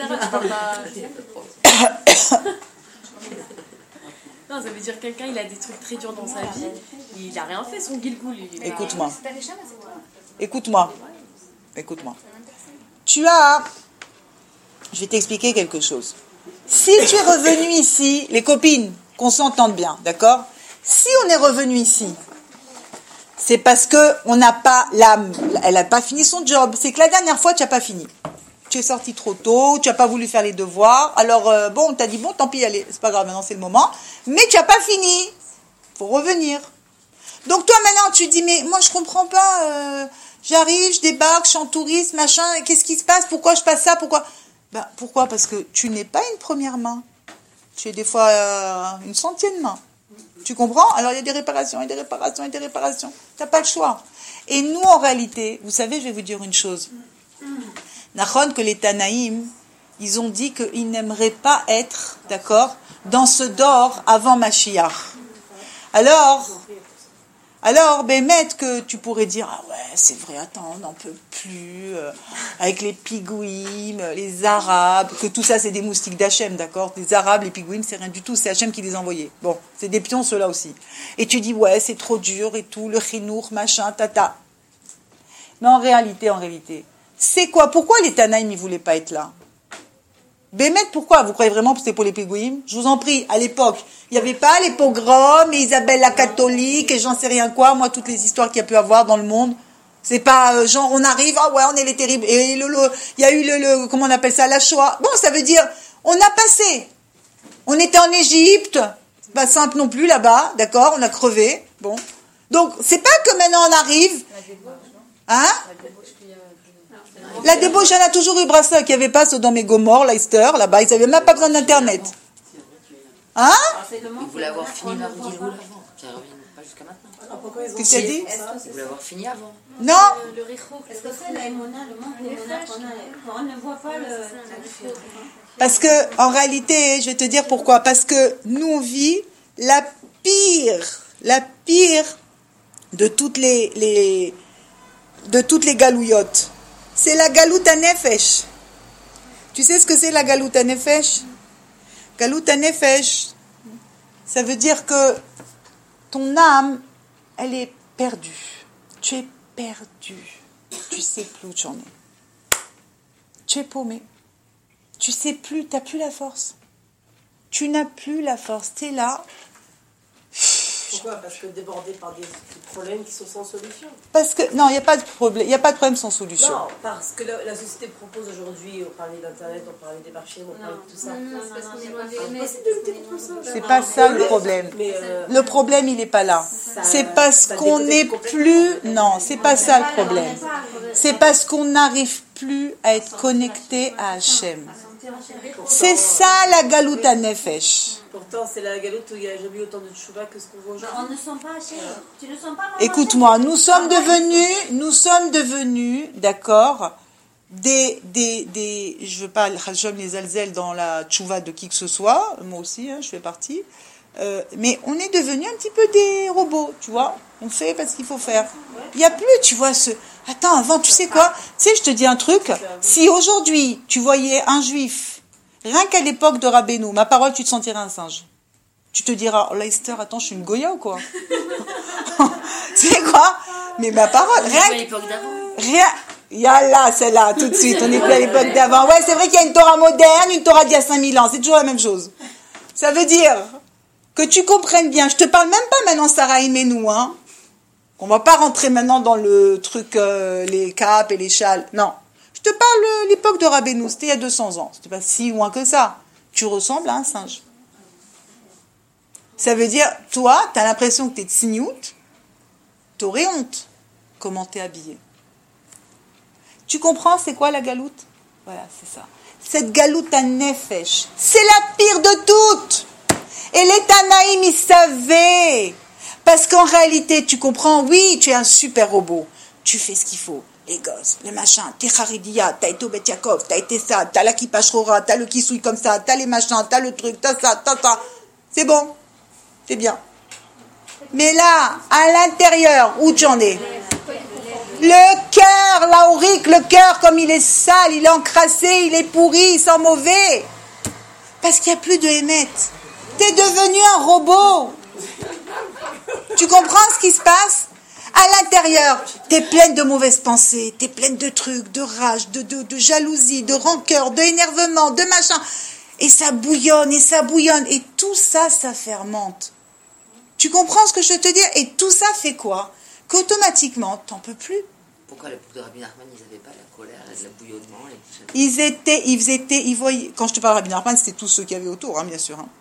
ça veut dire quelqu'un, il a des trucs très durs dans sa vie, il n'a rien fait, son Gilgoul. Écoute-moi. Écoute-moi. Écoute-moi. Tu as... Je vais t'expliquer quelque chose. Si tu es revenu ici, les copines, qu'on s'entende bien, d'accord? Si on est revenu ici, c'est parce que on n'a pas l'âme, elle n'a pas fini son job. C'est que la dernière fois, tu n'as pas fini. Tu es sorti trop tôt, tu n'as pas voulu faire les devoirs. Alors, euh, bon, on t'a dit, bon, tant pis, allez, c'est pas grave, maintenant c'est le moment. Mais tu n'as pas fini. Il faut revenir. Donc toi, maintenant, tu dis, mais moi, je comprends pas. Euh, j'arrive, je débarque, je suis en touriste, machin. Qu'est-ce qui se passe? Pourquoi je passe ça? Pourquoi? Ben, pourquoi? Parce que tu n'es pas une première main. Tu es des fois euh, une centième main. Tu comprends? Alors, il y a des réparations, et des réparations, et des réparations. Tu n'as pas le choix. Et nous, en réalité, vous savez, je vais vous dire une chose. Nachon, que les Tanaïm, ils ont dit qu'ils n'aimeraient pas être, d'accord, dans ce dor avant Mashiach. Alors, alors, Bémet, que tu pourrais dire, ah ouais, c'est vrai, attends, on n'en peut plus, euh, avec les pigouim, les Arabes, que tout ça, c'est des moustiques d'Hachem, d'accord? Les Arabes, les pigouim, c'est rien du tout, c'est Hachem qui les a envoyés. Bon, c'est des pions, ceux-là aussi. Et tu dis, ouais, c'est trop dur et tout, le chinour, machin, tata. Mais en réalité, en réalité, c'est quoi? Pourquoi les Tanaïm ne voulaient pas être là? Bémet, pourquoi? Vous croyez vraiment que c'était pour les pigouim? Je vous en prie, à l'époque, il n'y avait pas les pogroms, et Isabelle la catholique, et j'en sais rien quoi, moi, toutes les histoires qu'il y a pu avoir dans le monde. C'est pas euh, genre, on arrive, ah ouais, on est les terribles, et le, le, il y a eu le, le, comment on appelle ça, la Shoah. Bon, ça veut dire, on a passé. On était en Égypte, c'est pas simple non plus là-bas, d'accord, on a crevé, bon. Donc, c'est pas que maintenant on arrive, hein? La débauche, il y en a toujours eu Brasseur qui n'y avait pas Sodome et Gomorrhe, Leicester, là-bas, ils n'avaient même pas besoin d'Internet. Hein? Ils voulaient avoir fini leur Gilgoul avant, qui ne reviennent pas jusqu'à maintenant. Qu'est-ce que tu as dit? Ils voulaient avoir fini avant. Non. Est-ce que c'est la Emouna, le manque d'Emouna qu'on a? On ne voit pas le... Parce que, en réalité, je vais te dire pourquoi. Parce que nous, on vit la pire, la pire de toutes les, les, de toutes les galouillottes. C'est la galoute à nefesh. Tu sais ce que c'est la galoute à nefesh? Galoute à nefesh, ça veut dire que ton âme, elle est perdue. Tu es perdu. Tu sais plus où tu en es. Tu es paumé. Tu sais plus, tu n'as plus la force. Tu n'as plus la force. Tu es là. Pourquoi? Parce que débordé par des problèmes qui sont sans solution. Parce que, non, il n'y a pas de problème, il n'y a pas de problème sans solution. Non, parce que la, la société propose aujourd'hui, on parlait d'Internet, on parlait des marchés, on parlait de tout ça. Non, c'est parce qu'on est loin des On aimés. passe de lutter contre ça. C'est pas ça le problème. Mais euh, Le problème, il n'est pas là. ça- C'est parce ça qu'on déconnecte n'est complètement. plus... Non, c'est pas ça le problème. C'est parce qu'on n'arrive plus à être connecté à Hachem. C'est ça la galoute à nefesh. Pourtant, c'est la galoute où il n'y a jamais eu autant de tchouva que ce qu'on voit aujourd'hui. On ne sent pas chez Tu ne sens pas maman, Écoute-moi, chez- nous sommes devenus, nous sommes devenus, d'accord, des, des, des, je veux pas, Hachem les alzel dans la tchouva de qui que ce soit, moi aussi, hein, je fais partie, euh, mais on est devenus un petit peu des robots, tu vois, on fait parce qu'il faut faire. Il n'y a plus, tu vois, ce... Attends, avant, tu sais quoi? Tu sais, je te dis un truc, si aujourd'hui, tu voyais un juif, rien qu'à l'époque de Rabbeinu, ma parole, tu te sentirais un singe. Tu te diras, oh, Leicester, attends, je suis une Goya ou quoi? Tu sais quoi? Mais ma parole, On est rien à que- l'époque d'avant. Rien. Yallah, celle-là, tout de suite. On n'est plus à l'époque d'avant. Ouais, c'est vrai qu'il y a une Torah moderne, une Torah d'il y a cinq mille ans. C'est toujours la même chose. Ça veut dire que tu comprennes bien. Je te parle même pas maintenant Sarah Imenou, hein. On va pas rentrer maintenant dans le truc, euh, les capes et les châles. Non. Je te parle euh, l'époque de Rabbeinu. C'était il y a deux cents ans. C'était pas si loin que ça. Tu ressembles à un singe. Ça veut dire, toi, tu as l'impression que tu es tsignout, tu aurais honte. Comment t'es habillé. Tu comprends, c'est quoi la galoute? Voilà, c'est ça. Cette galoute à nefesh, c'est la pire de toutes. Et les Tanaïm, ils savaient. Parce qu'en réalité, tu comprends, oui, tu es un super robot. Tu fais ce qu'il faut. Les gosses, les machins, t'es Haridia, t'as été au Bet Yaakov, t'as été ça, t'as la kippa shrora, t'as le kissouille comme ça, t'as les machins, t'as le truc, t'as ça, t'as ça. C'est bon. C'est bien. Mais là, à l'intérieur, où tu en es? Le cœur, l'aurique, le cœur, comme il est sale, il est encrassé, il est pourri, il sent mauvais. Parce qu'il n'y a plus de Hémet. T'es devenu un robot. Tu comprends ce qui se passe? À l'intérieur, t'es pleine de mauvaises pensées, t'es pleine de trucs, de rage, de, de, de jalousie, de rancœur, d'énervement, de machin. Et ça bouillonne, et ça bouillonne. Et tout ça, ça fermente. Tu comprends ce que je veux te dire? Et tout ça fait quoi? Qu'automatiquement, t'en peux plus. Pourquoi à l'époque de Rabbi Nachman, ils n'avaient pas la colère, le bouillonnement et tout ça? Ils étaient, ils étaient, ils voyaient, quand je te parle de Rabbi Nachman, c'était tous ceux qui avaient autour, hein, bien sûr. Hein.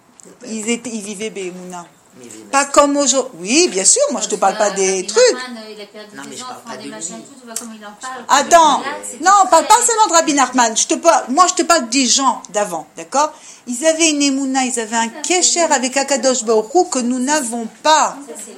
Ils étaient, ils vivaient Bémouna. Mais il y avait Pas comme aujourd'hui. Oui, bien sûr, moi je te parle pas des trucs. Il a perdu Non, mais des je parle enfants, pas des de machins, lui. tout, tu vois comme il en parle. Attends, Là, c'est non, tout parle pas très- seulement de Rabbi Nachman. Je te parle, moi je te parle des gens d'avant, d'accord? Ils avaient une émouna, ils avaient un kécher avec Akadosh Baruch Hu que nous n'avons pas.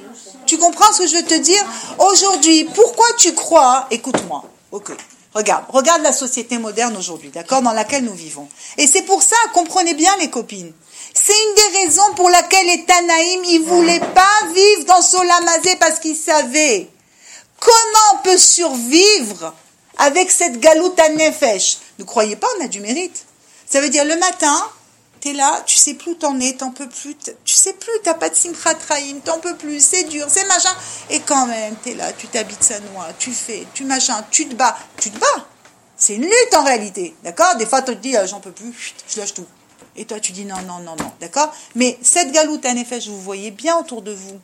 Tu comprends ce que je veux te dire? Aujourd'hui, pourquoi tu crois? Écoute-moi, ok. Regarde, regarde la société moderne aujourd'hui, d'accord, dans laquelle nous vivons. Et c'est pour ça, comprenez bien les copines. C'est une des raisons pour laquelle les Tanaïm, ils voulaient pas vivre dans Solamazé parce qu'ils savaient comment on peut survivre avec cette galoute à nefesh. Ne croyez pas, on a du mérite. Ça veut dire le matin, t'es là, tu sais plus où t'en es, t'en peux plus, tu sais plus, t'as pas de simchat traïm, t'en peux plus, c'est dur, c'est machin. Et quand même, t'es là, tu t'habites sa noix, tu fais, tu machin, tu te bats, tu te bats. C'est une lutte en réalité, d'accord? Des fois, tu te dis, ah, j'en peux plus, chut, je lâche tout. Et toi, tu dis non, non, non, non, d'accord? Mais cette galoute à nefesh, vous voyez bien autour de vous.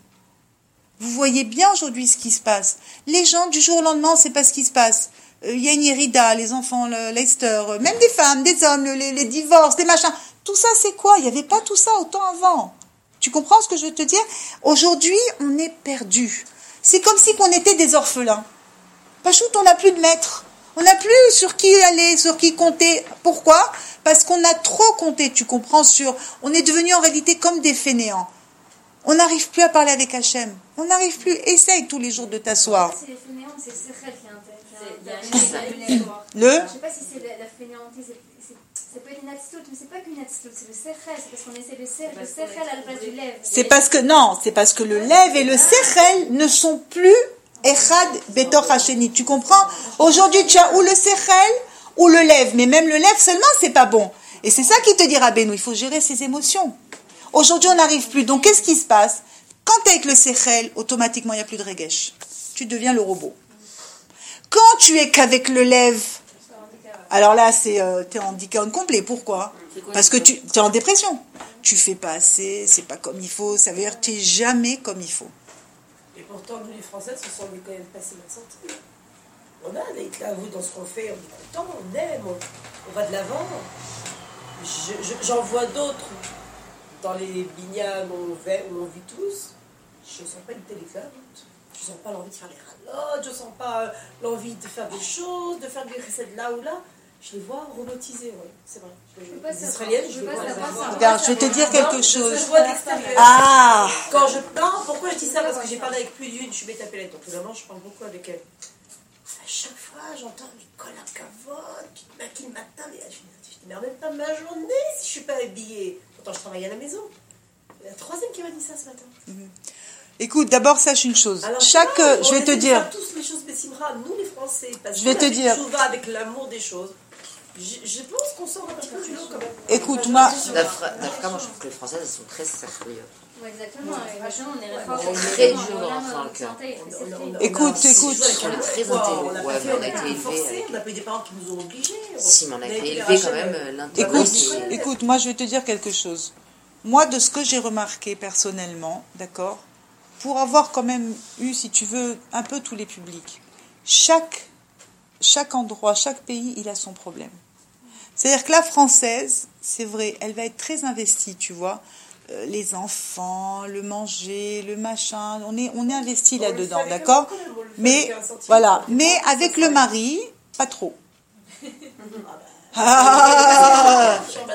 Vous voyez bien aujourd'hui ce qui se passe. Les gens, du jour au lendemain, on ne sait pas ce qui se passe. Il euh, y a une irrida, les enfants, le Leicester, euh, même des femmes, des hommes, le, les, les divorces, les machins. Tout ça, c'est quoi? Il n'y avait pas tout ça autant avant. Tu comprends ce que je veux te dire? Aujourd'hui, on est perdu. C'est comme si on était des orphelins. Pachout, on n'a plus de maître. On n'a plus sur qui aller, sur qui compter. Pourquoi? Parce qu'on a trop compté, tu comprends, sur... On est devenu en réalité comme des fainéants. On n'arrive plus à parler avec Hachem. On n'arrive plus. Essaye tous les jours de t'asseoir. C'est les fainéants, c'est Sechel qui a Il y a une Le Je sais pas si c'est la, la fainéantise, c'est- c'est- ça peut être une attitude, mais c'est pas qu'une attitude, c'est le sechel, c'est parce qu'on essaie de ser, le sechel à la place du lève. C'est parce que, non, c'est parce que le lève et le sechel ne sont plus echad betor hasheni. Tu comprends? Aujourd'hui, tu as ou le sechel ou le lève, mais même le lève seulement, c'est pas bon. Et c'est ça qui te dira, Benoît, il faut gérer ses émotions. Aujourd'hui, on n'arrive plus. Donc, qu'est-ce qui se passe? Quand tu es avec le sechel, automatiquement, il n'y a plus de regesh. Tu deviens le robot. Quand tu es qu'avec le lève, alors là, c'est euh, tu es en handicap complet. Pourquoi? Parce que tu es en dépression. Tu fais pas assez, c'est pas comme il faut. Ça veut dire que tu n'es jamais comme il faut. Et pourtant, nous les Françaises, on s'en est quand même pas si mal sortis. On a d'être là, vous, dans ce qu'on fait, on est content, on aime, on, on va de l'avant. Je, je, j'en vois d'autres dans les bignanes où on vit, où on vit tous. Je ne sens pas une téléphone. Je ne sens pas l'envie de faire les ralottes, je ne sens pas euh, l'envie de faire des choses, de faire des recettes là ou là. Je les vois robotisées, oui, c'est vrai. Je, Je peux pas les savoir. Israéliennes, Je je peux les pas vois. savoir ça. Regarde, je vais te dire quelque Non, chose. Je vois de l'extérieur. Ah, Quand je parle, pourquoi je dis ça? Parce que j'ai parlé avec plus d'une, je suis bête à pellette, donc évidemment je parle beaucoup avec elle. À chaque fois, j'entends Nicolas Cavote qui te maquille le matin, mais je ne démerde même pas ma journée si je ne suis pas habillée. Pourtant, je travaille à la maison. La troisième qui m'a dit ça ce matin. écoute, d'abord, sache une chose. Alors, Chaque, là, je on vais te essaie de dire, faire tous les choses Bessimra, nous les Français, parce Je vais qu'on te a dire. fait Tchouva avec l'amour des choses. Je, je pense qu'on sort un petit peu du lot quand même. écoute, moi, D'Afrique, moi je trouve que les Françaises elles sont très sérieuses. Ouais, exactement. Et vachement, on est On fort. est très dur dans le cœur. écoute, On a- écoute. on a- On est très on a intelligents. pas Ouais, fait, mais on on a a été été élevés forcés, avec- on n'a pas eu des parents qui nous ont obligés. Si, mais on a On été été élevés arrachés, quand même. mais- euh, L'intolérance, écoute, c'est- écoute, moi, je vais te dire quelque chose. Moi, de ce que j'ai remarqué personnellement, d'accord, pour avoir quand même eu, si tu veux, un peu tous les publics, chaque, chaque endroit, chaque pays, il a son problème. C'est-à-dire que la française, c'est vrai, elle va être très investie, tu vois. Euh, les enfants, le manger, le machin, on est, on est investi On le là-dedans, fait avec d'accord? un- quand même, on le fait Mais, avec un sentiment. voilà, mais avec le mari, pas trop. Ah,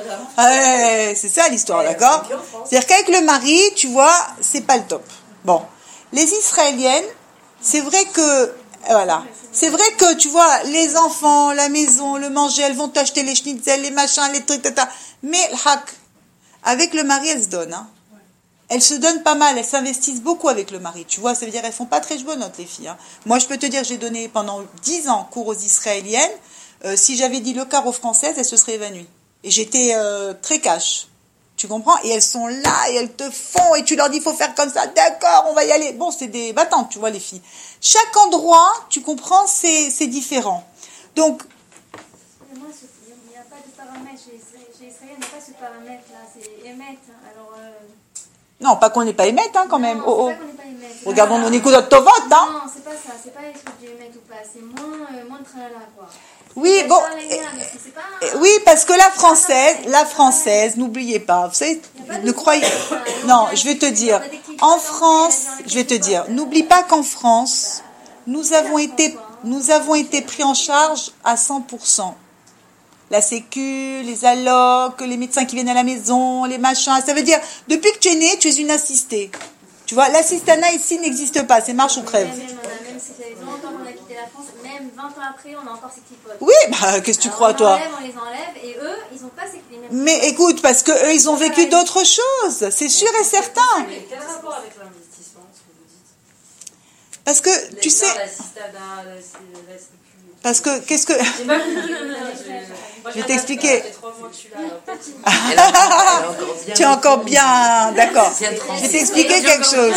ouais, c'est ça l'histoire, d'accord? C'est-à-dire qu'avec le mari, tu vois, c'est pas le top. Bon, les Israéliennes, c'est vrai que, voilà, c'est vrai que, tu vois, les enfants, la maison, le manger, elles vont t'acheter les schnitzel, les machins, les trucs, tata. Mais, le hack, avec le mari, elles se donnent, hein. Elles se donnent pas mal, elles s'investissent beaucoup avec le mari, tu vois, ça veut dire elles font pas très jouenottes, les filles, hein. Moi, je peux te dire, j'ai donné pendant dix ans cours aux Israéliennes. Euh, si j'avais dit le quart aux Françaises, elles se seraient évanouies. Et j'étais euh, très cash. Tu comprends? Et elles sont là, et elles te font, et tu leur dis, il faut faire comme ça, d'accord, on va y aller. Bon, c'est des battantes, tu vois, les filles. Chaque endroit, tu comprends, c'est, c'est différent. Donc, Moi, ce- il n'y a pas de paramètre chez Israël, chez Israël, il n'y a pas ce paramètre-là, c'est émettre. Alors, euh, non, pas qu'on n'est pas émette, hein, quand même. non, Oh, c'est oh. pas qu'on n'est pas émettre. Regardons nos écoutes de vote, hein. Non, c'est pas ça, c'est pas les trucs du émettre ou pas, c'est moins, euh, moins de tralala, quoi. Oui, C'est bon. pas les eh, gars, mais c'est pas- eh, Oui, parce que la française, la française, n'oubliez pas, vous savez, ne croyez, non, je vais te dire, en France, je vais te dire, n'oublie pas qu'en France, nous avons été, nous avons été pris en charge à cent pour cent. La sécu, les allocs, les médecins qui viennent à la maison, les machins, ça veut dire, depuis que tu es né, tu es une assistée. Tu vois, l'assistanat ici n'existe pas, c'est marche ou crève. Même, même, on a- même si ça fait longtemps qu'on a quitté la France, même vingt ans après, on a encore ces petits potes. Oui, bah, qu'est-ce que tu Alors, crois, on toi? enlève, on les enlève, et eux, ils n'ont pas ces les mêmes. Mais écoute, parce que eux, ils ont vécu d'autres choses, c'est sûr et certain. Mais quel rapport avec l'investissement, ce que vous dites? Parce que, tu sais, La Sistana, la la Sécu. parce que, qu'est-ce que... J'ai pas compris. Moi, Je vais t'expliquer. Ça fait trois mois que je suis là, alors peut-être qu'il- Elle a- elle a encore bien Tu es encore bien... D'accord. bien Je transi. vais t'expliquer quelque chose.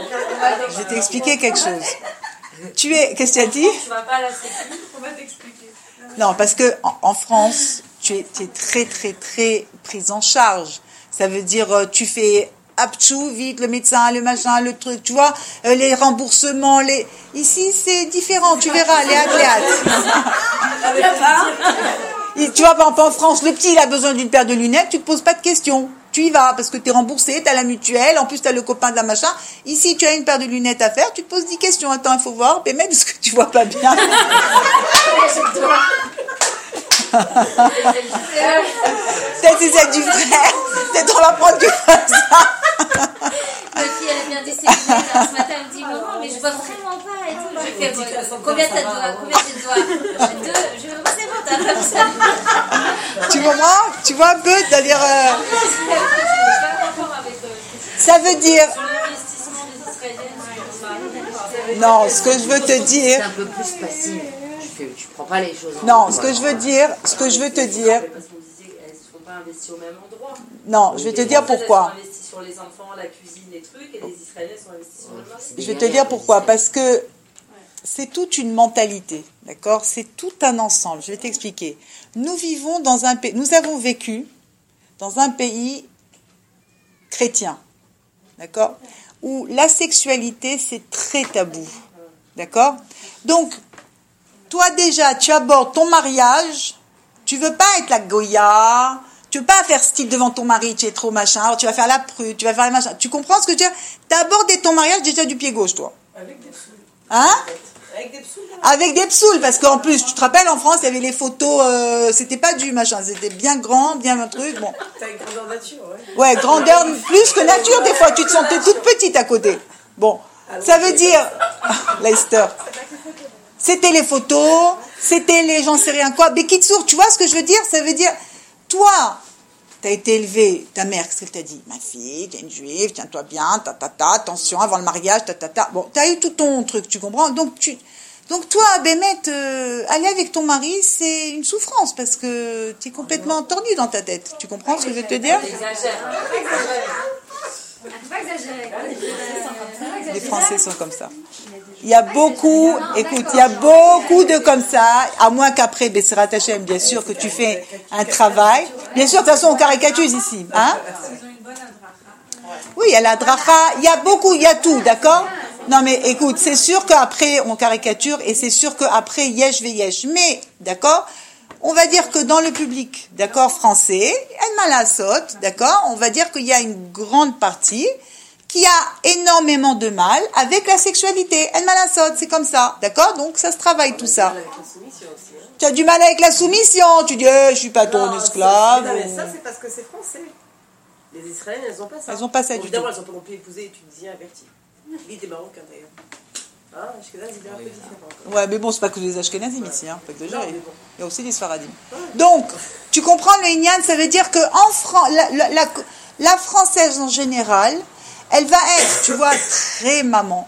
Je vais t'expliquer quelque chose. Tu es... Qu'est-ce que tu as dit? Tu vas pas à la Sécu, on va t'expliquer. Non, parce que en, en France, tu es, tu es très, très, très prise en charge. Ça veut dire, euh, tu fais apchou, vite, le médecin, le machin, le truc, tu vois, euh, les remboursements, les... Ici, c'est différent, tu verras, les hâte, les hâte. Tu vois, par exemple, en France, le petit, il a besoin d'une paire de lunettes, tu te poses pas de questions. Tu y vas, parce que tu es remboursé, tu as la mutuelle, en plus tu as le copain de la machin. Ici, tu as une paire de lunettes à faire, tu te poses dix questions. Attends, il faut voir, mais même parce que tu vois pas bien. Peut-être c'est celle du frère, peut-être on va prendre du frère. Ma fille, elle vient d'essayer ce matin, elle me dit maman, mais je vois vraiment pas et tout. Je fais bon, combien t'as de doigts, combien t'as de doigts? Deux. Je fais bon, c'est bon, t'as pas vu ça. Tu comprends? Tu vois un peu, c'est-à-dire. Euh... Ça veut dire. Non, ce que je veux te dire. C'est un peu plus passif. Tu, fais, tu prends pas les choses. Non, ce que je veux dire, ce que je veux te dire. Parce qu'on disait qu'elles ne sont pas investies au même endroit. Non, je vais te dire pourquoi. Elles sont investies sur les enfants, la cuisine, les trucs, et les Israéliens sont investis sur le marché. Je vais te dire pourquoi. Parce que c'est toute une mentalité, d'accord? C'est tout un ensemble. Je vais t'expliquer. Nous vivons dans un pays, nous avons vécu dans un pays chrétien, d'accord? Où la sexualité, c'est très tabou, d'accord? Donc, toi déjà, tu abordes ton mariage, tu veux pas être la Goya, tu veux pas faire style devant ton mari, tu es trop machin, alors tu vas faire la prude, tu vas faire les machins. Tu comprends ce que je veux dire? Tu as abordé ton mariage déjà du pied gauche, toi. Avec des psouls. Hein? Avec des psouls. Avec des psouls, parce qu'en plus, tu te rappelles, en France, il y avait les photos, euh, c'était pas du machin, c'était bien grand, bien un truc, bon. T'as une grandeur nature, ouais. Ouais, grandeur plus que nature, des fois, tu te sentais toute petite à côté. Bon, ça veut dire, Leicester, c'était les photos, c'était les j'en sais rien quoi, Bekitsour, tu vois ce que je veux dire? Ça veut dire, toi, t'as été élevé, ta mère, qu'est-ce qu'elle t'a dit? Ma fille, t'es une juive, tiens-toi bien, ta ta ta, attention, avant le mariage, ta ta ta. Bon, t'as eu tout ton truc, tu comprends? Donc, tu, donc toi, Bémet, euh, aller avec ton mari, c'est une souffrance, parce que t'es complètement tordu dans ta tête. Tu comprends ce que je veux te dire? Pas exagérer. Les Français sont comme ça. Il y a beaucoup, écoute, il y a beaucoup de comme ça, à moins qu'après, Besserat Hachem, bien sûr, que tu fais un travail. Bien sûr, de toute façon, on caricature ici. Hein? Oui, il y a la dracha, il y a beaucoup, il y a tout, d'accord? Non, mais écoute, c'est sûr qu'après, on caricature, et c'est sûr qu'après, yesh ve yesh. Mais, d'accord? On va dire que dans le public, d'accord, français, en malasot, d'accord, on va dire qu'il y a une grande partie qui a énormément de mal avec la sexualité. En malasot, c'est comme ça, d'accord? Donc ça se travaille tout ça. Tu as du mal avec la soumission, tu dis, eh, je suis pas ton esclave. Non, mais ça, c'est parce que c'est français. Les Israéliennes, elles n'ont pas ça. Elles n'ont pas ça du tout. Évidemment, elles n'ont pas non plus épousé et Tunisien averti. Il était marocain d'ailleurs. Ah, Ashkenaz, il est un peu différent. Ouais, mais bon, c'est pas que les Ashkenazim ici, hein, faut exagérer. Bon. Il y a aussi les Sfaradim. Donc, tu comprends le Inyan, ça veut dire que en Fran- la, la, la, la française en général, elle va être, tu vois, très maman,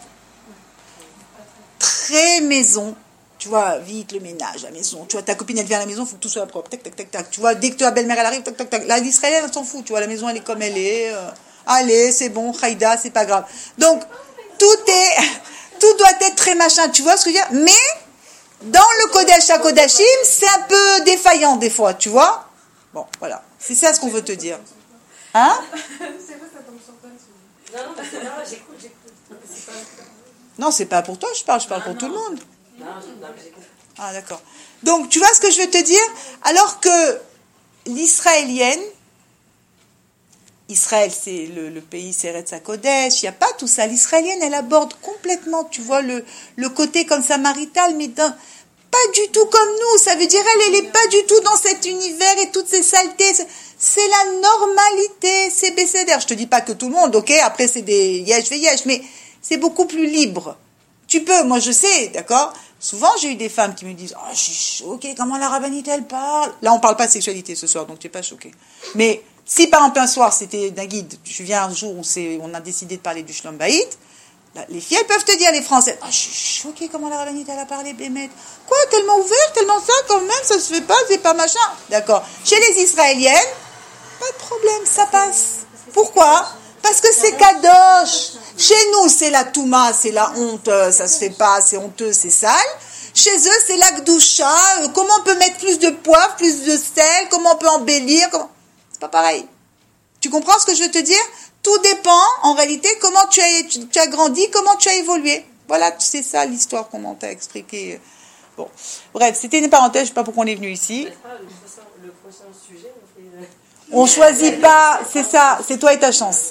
très maison. Tu vois, vite le ménage, la maison. Tu vois, ta copine, elle vient à la maison, il faut que tout soit propre. Tac, tac, tac, tac. Tu vois, dès que ta belle-mère, elle arrive, tac, tac, tac. Là, l'Israélienne, elle s'en fout. Tu vois, la maison, elle est comme elle est. Euh, allez, c'est bon, Haïda, c'est pas grave. Donc, tout est, tout doit être très machin. Tu vois ce que je veux dire? Mais, dans le Kodesh à Kodashim, c'est un peu défaillant, des fois, tu vois? Bon, voilà. C'est ça ce qu'on veut te dire. Hein? C'est quoi ça tombe sur toi? Non, non, c'est non, j'écoute, j'écoute. C'est pas... Non, c'est pas pour toi, je parle, je parle ah, pour non. tout le monde. Non, non, mais j'écoute. Ah, d'accord. Donc, tu vois ce que je veux te dire? Alors que l'Israélienne, Israël, c'est le, le pays, c'est Eretz HaKodesh, il n'y a pas tout ça. L'Israélienne, elle aborde complètement, tu vois, le, le côté comme ça marital, mais d'un, pas du tout comme nous. Ça veut dire, elle, elle n'est pas du tout dans cet univers et toutes ces saletés. C'est, c'est la normalité, c'est Besséder. Je te dis pas que tout le monde, ok? Après, c'est des yesh ve yesh, mais c'est beaucoup plus libre. Tu peux, moi je sais, d'accord? Souvent, j'ai eu des femmes qui me disent « Oh, je suis choquée, comment la rabbinite, elle parle ?» Là, on ne parle pas de sexualité ce soir, donc tu n'es pas choquée. Mais si, par exemple, un soir, c'était d'un guide, je viens un jour où c'est, on a décidé de parler du Shlom Bayit, là, les filles, elles peuvent te dire, les Françaises, « Oh, je suis choquée, comment la rabbinite, elle a parlé, Bémet. » Quoi, tellement ouvert, tellement ça, quand même, ça se fait pas, c'est pas machin. D'accord. Chez les Israéliennes, pas de problème, ça passe. Pourquoi? Parce que c'est kadosh. Chez nous, c'est la touma, c'est la honte, ça se fait pas, c'est honteux, c'est sale. Chez eux, c'est la gdoucha. Comment on peut mettre plus de poivre, plus de sel? Comment on peut embellir? Comment... C'est pas pareil. Tu comprends ce que je veux te dire? Tout dépend, en réalité, comment tu as, tu, tu as grandi, comment tu as évolué. Voilà, c'est ça l'histoire, comment t'a expliqué. Bon, bref, c'était une parenthèse, je sais pas pourquoi on est venu ici. Le prochain, le prochain sujet, on fait... On choisit pas, c'est ça, c'est toi et ta chance.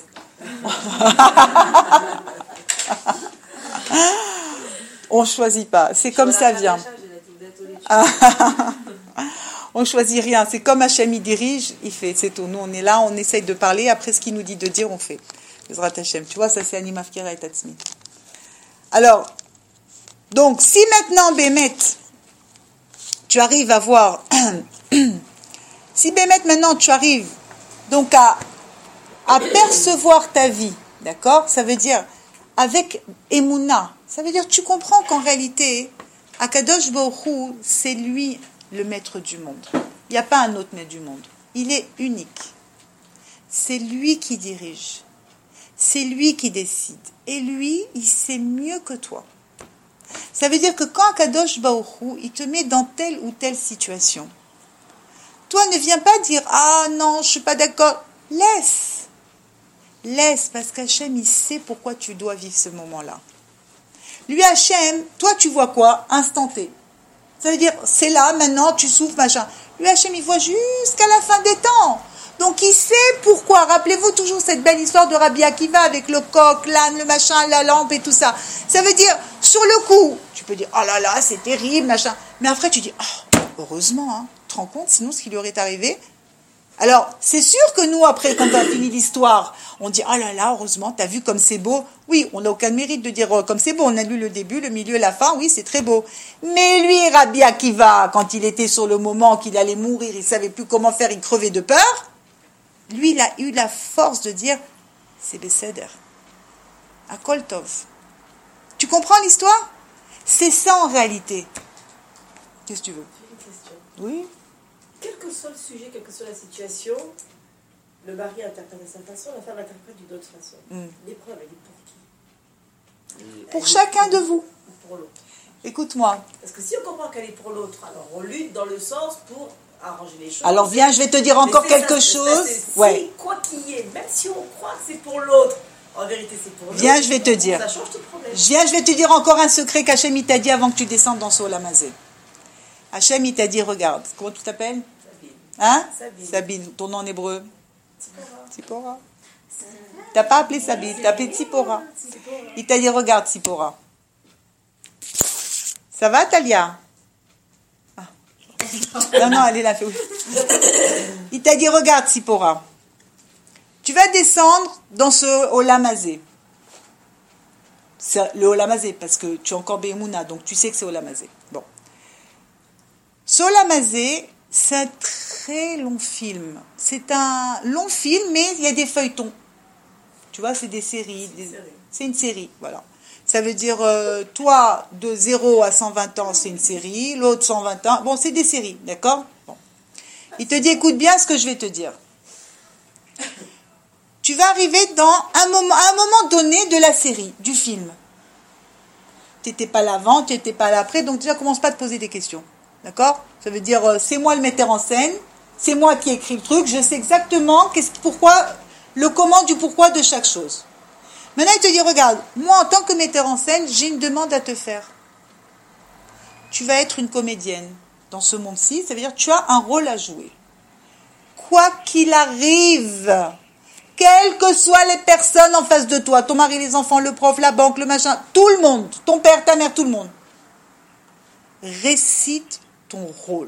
On choisit pas, c'est comme ça vient. On choisit rien, c'est comme Hachem il dirige, il fait, c'est tout. Nous on est là, on essaye de parler, après ce qu'il nous dit de dire, on fait. Ezrat Hashem. Tu vois, ça c'est Ani Mafkira et Tatsmi. Alors, donc, si maintenant, Bémet, tu arrives à voir... si Bémet, maintenant, tu arrives donc à, à percevoir ta vie, d'accord? Ça veut dire, avec Emouna, ça veut dire, tu comprends qu'en réalité, Akadosh Baruch Hu, c'est lui le maître du monde. Il n'y a pas un autre maître du monde. Il est unique. C'est lui qui dirige. C'est lui qui décide. Et lui, il sait mieux que toi. Ça veut dire que quand Akadosh Baruch Hu, il te met dans telle ou telle situation, toi ne viens pas dire « Ah non, je ne suis pas d'accord ». Laisse. Laisse, parce qu'Hachem, il sait pourquoi tu dois vivre ce moment-là. Lui, Hachem, toi, tu vois quoi? Instant T. Ça veut dire, c'est là, maintenant, tu souffres, machin. Lui, Hachem, il voit jusqu'à la fin des temps. Donc, il sait pourquoi. Rappelez-vous toujours cette belle histoire de Rabbi Akiva avec le coq, l'âne, le machin, la lampe et tout ça. Ça veut dire, sur le coup, tu peux dire, oh là là, c'est terrible, machin. Mais après, tu dis, oh, heureusement, hein. Tu te rends compte, sinon, ce qui lui aurait arrivé. Alors, c'est sûr que nous, après, quand on a fini l'histoire, on dit, oh là là, heureusement, t'as vu comme c'est beau. Oui, on n'a aucun mérite de dire oh, comme c'est beau. On a lu le début, le milieu, la fin, oui, c'est très beau. Mais lui, Rabbi Akiva, quand il était sur le moment qu'il allait mourir, il savait plus comment faire, il crevait de peur. Lui, il a eu la force de dire, c'est Besséder. Akol Tov. Tu comprends l'histoire? C'est ça en réalité. Qu'est-ce que tu veux? J'ai une question. Oui. Quel que soit le sujet, quelle que soit la situation, le mari interprète de cette façon, la femme interprète d'une autre façon. Mm. L'épreuve, elle est pour qui? Pour elle chacun de vous. Ou pour l'autre. Écoute-moi. Parce que si on comprend qu'elle est pour l'autre, alors on lutte dans le sens pour arranger les choses. Alors viens, je vais te dire encore quelque ça, chose. Ça, ouais. Si, quoi qu'il y ait, même si on croit que c'est pour l'autre, en vérité c'est pour l'autre. Viens, je vais te dire. Ça change tout problème. Viens, je vais te dire encore un secret qu'Hachem il t'a dit avant que tu descendes dans Solamazé. Hachem il t'a dit, regarde, comment tu t'appelles? Hein? Sabine. Sabine. Ton nom en hébreu? Tsipora. T'as pas appelé Sabine, t'as appelé Tsipora. Il t'a dit, regarde Tsipora. Ça va, Talia? Ah. Non, non, elle est là. Fait... Il t'a dit, regarde Tsipora. Tu vas descendre dans ce Olamazé. C'est le Olamazé, parce que tu es encore Bémouna, donc tu sais que c'est Olamazé. Bon. Ce Olamazé, c'est un très long film. C'est un long film, mais il y a des feuilletons. Tu vois, c'est des séries. Des... C'est une série, voilà. Ça veut dire, euh, toi, de zéro à cent vingt ans, c'est une série. L'autre, cent vingt ans. Bon, c'est des séries, d'accord? Bon. Il te dit, écoute bien ce que je vais te dire. Tu vas arriver dans un moment, à un moment donné de la série, du film. Tu n'étais pas là avant, tu n'étais pas là après, donc déjà, commence pas à te poser des questions. D'accord? Ça veut dire, euh, c'est moi le metteur en scène, c'est moi qui ai écrit le truc, je sais exactement qu'est-ce, pourquoi, le comment du pourquoi de chaque chose. Maintenant, il te dit, regarde, moi en tant que metteur en scène, j'ai une demande à te faire. Tu vas être une comédienne dans ce monde-ci, ça veut dire tu as un rôle à jouer. Quoi qu'il arrive, quelles que soient les personnes en face de toi, ton mari, les enfants, le prof, la banque, le machin, tout le monde, ton père, ta mère, tout le monde, récite ton rôle.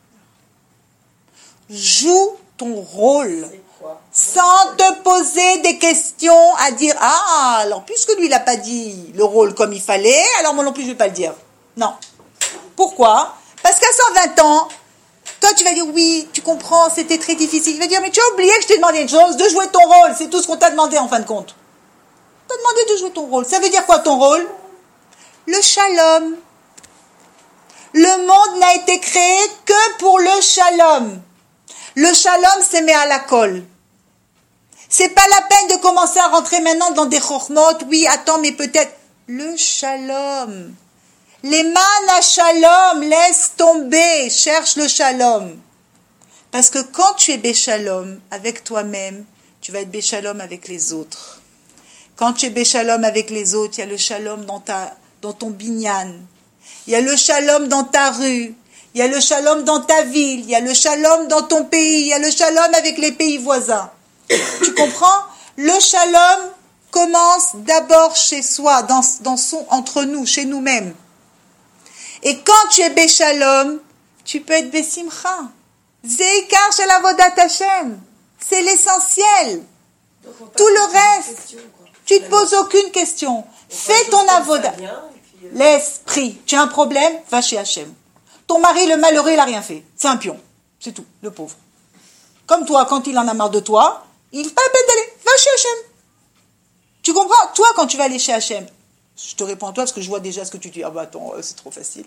Joue ton rôle. Sans te poser des questions à dire, ah, alors puisque lui il n'a pas dit le rôle comme il fallait, alors moi non plus je ne vais pas le dire. Non. Pourquoi? Parce qu'à cent vingt ans, toi tu vas dire, oui, tu comprends, c'était très difficile. Il va dire, mais tu as oublié que je t'ai demandé une chose, de jouer ton rôle, c'est tout ce qu'on t'a demandé en fin de compte. On t'a demandé de jouer ton rôle. Ça veut dire quoi ton rôle? Le shalom. Le monde n'a été créé que pour le shalom. Le shalom, c'est mais à la colle. C'est pas la peine de commencer à rentrer maintenant dans des chormot. Oui, attends, mais peut-être. Le shalom. Les man à shalom, laisse tomber. Cherche le shalom. Parce que quand tu es béchalom avec toi-même, tu vas être béchalom avec les autres. Quand tu es béchalom avec les autres, il y a le shalom dans, ta, dans ton binyan. Il y a le shalom dans ta rue. Il y a le shalom dans ta ville. Il y a le shalom dans ton pays. Il y a le shalom avec les pays voisins. Tu comprends? Le shalom commence d'abord chez soi, dans, dans son, entre nous, chez nous-mêmes. Et quand tu es béchalom, tu peux être bésimcha. Zeikar shel avodat Hashem. C'est l'essentiel. Tout le reste, tu te poses aucune question. Fais ton avoda. L'esprit, tu as un problème, va chez Hachem. Ton mari, le malheureux, il n'a rien fait. C'est un pion. C'est tout, le pauvre. Comme toi, quand il en a marre de toi, il pas la peine d'aller. Va chez Hachem. Tu comprends? Toi, quand tu vas aller chez Hachem, je te réponds à toi parce que je vois déjà ce que tu dis. Ah bah attends, c'est trop facile.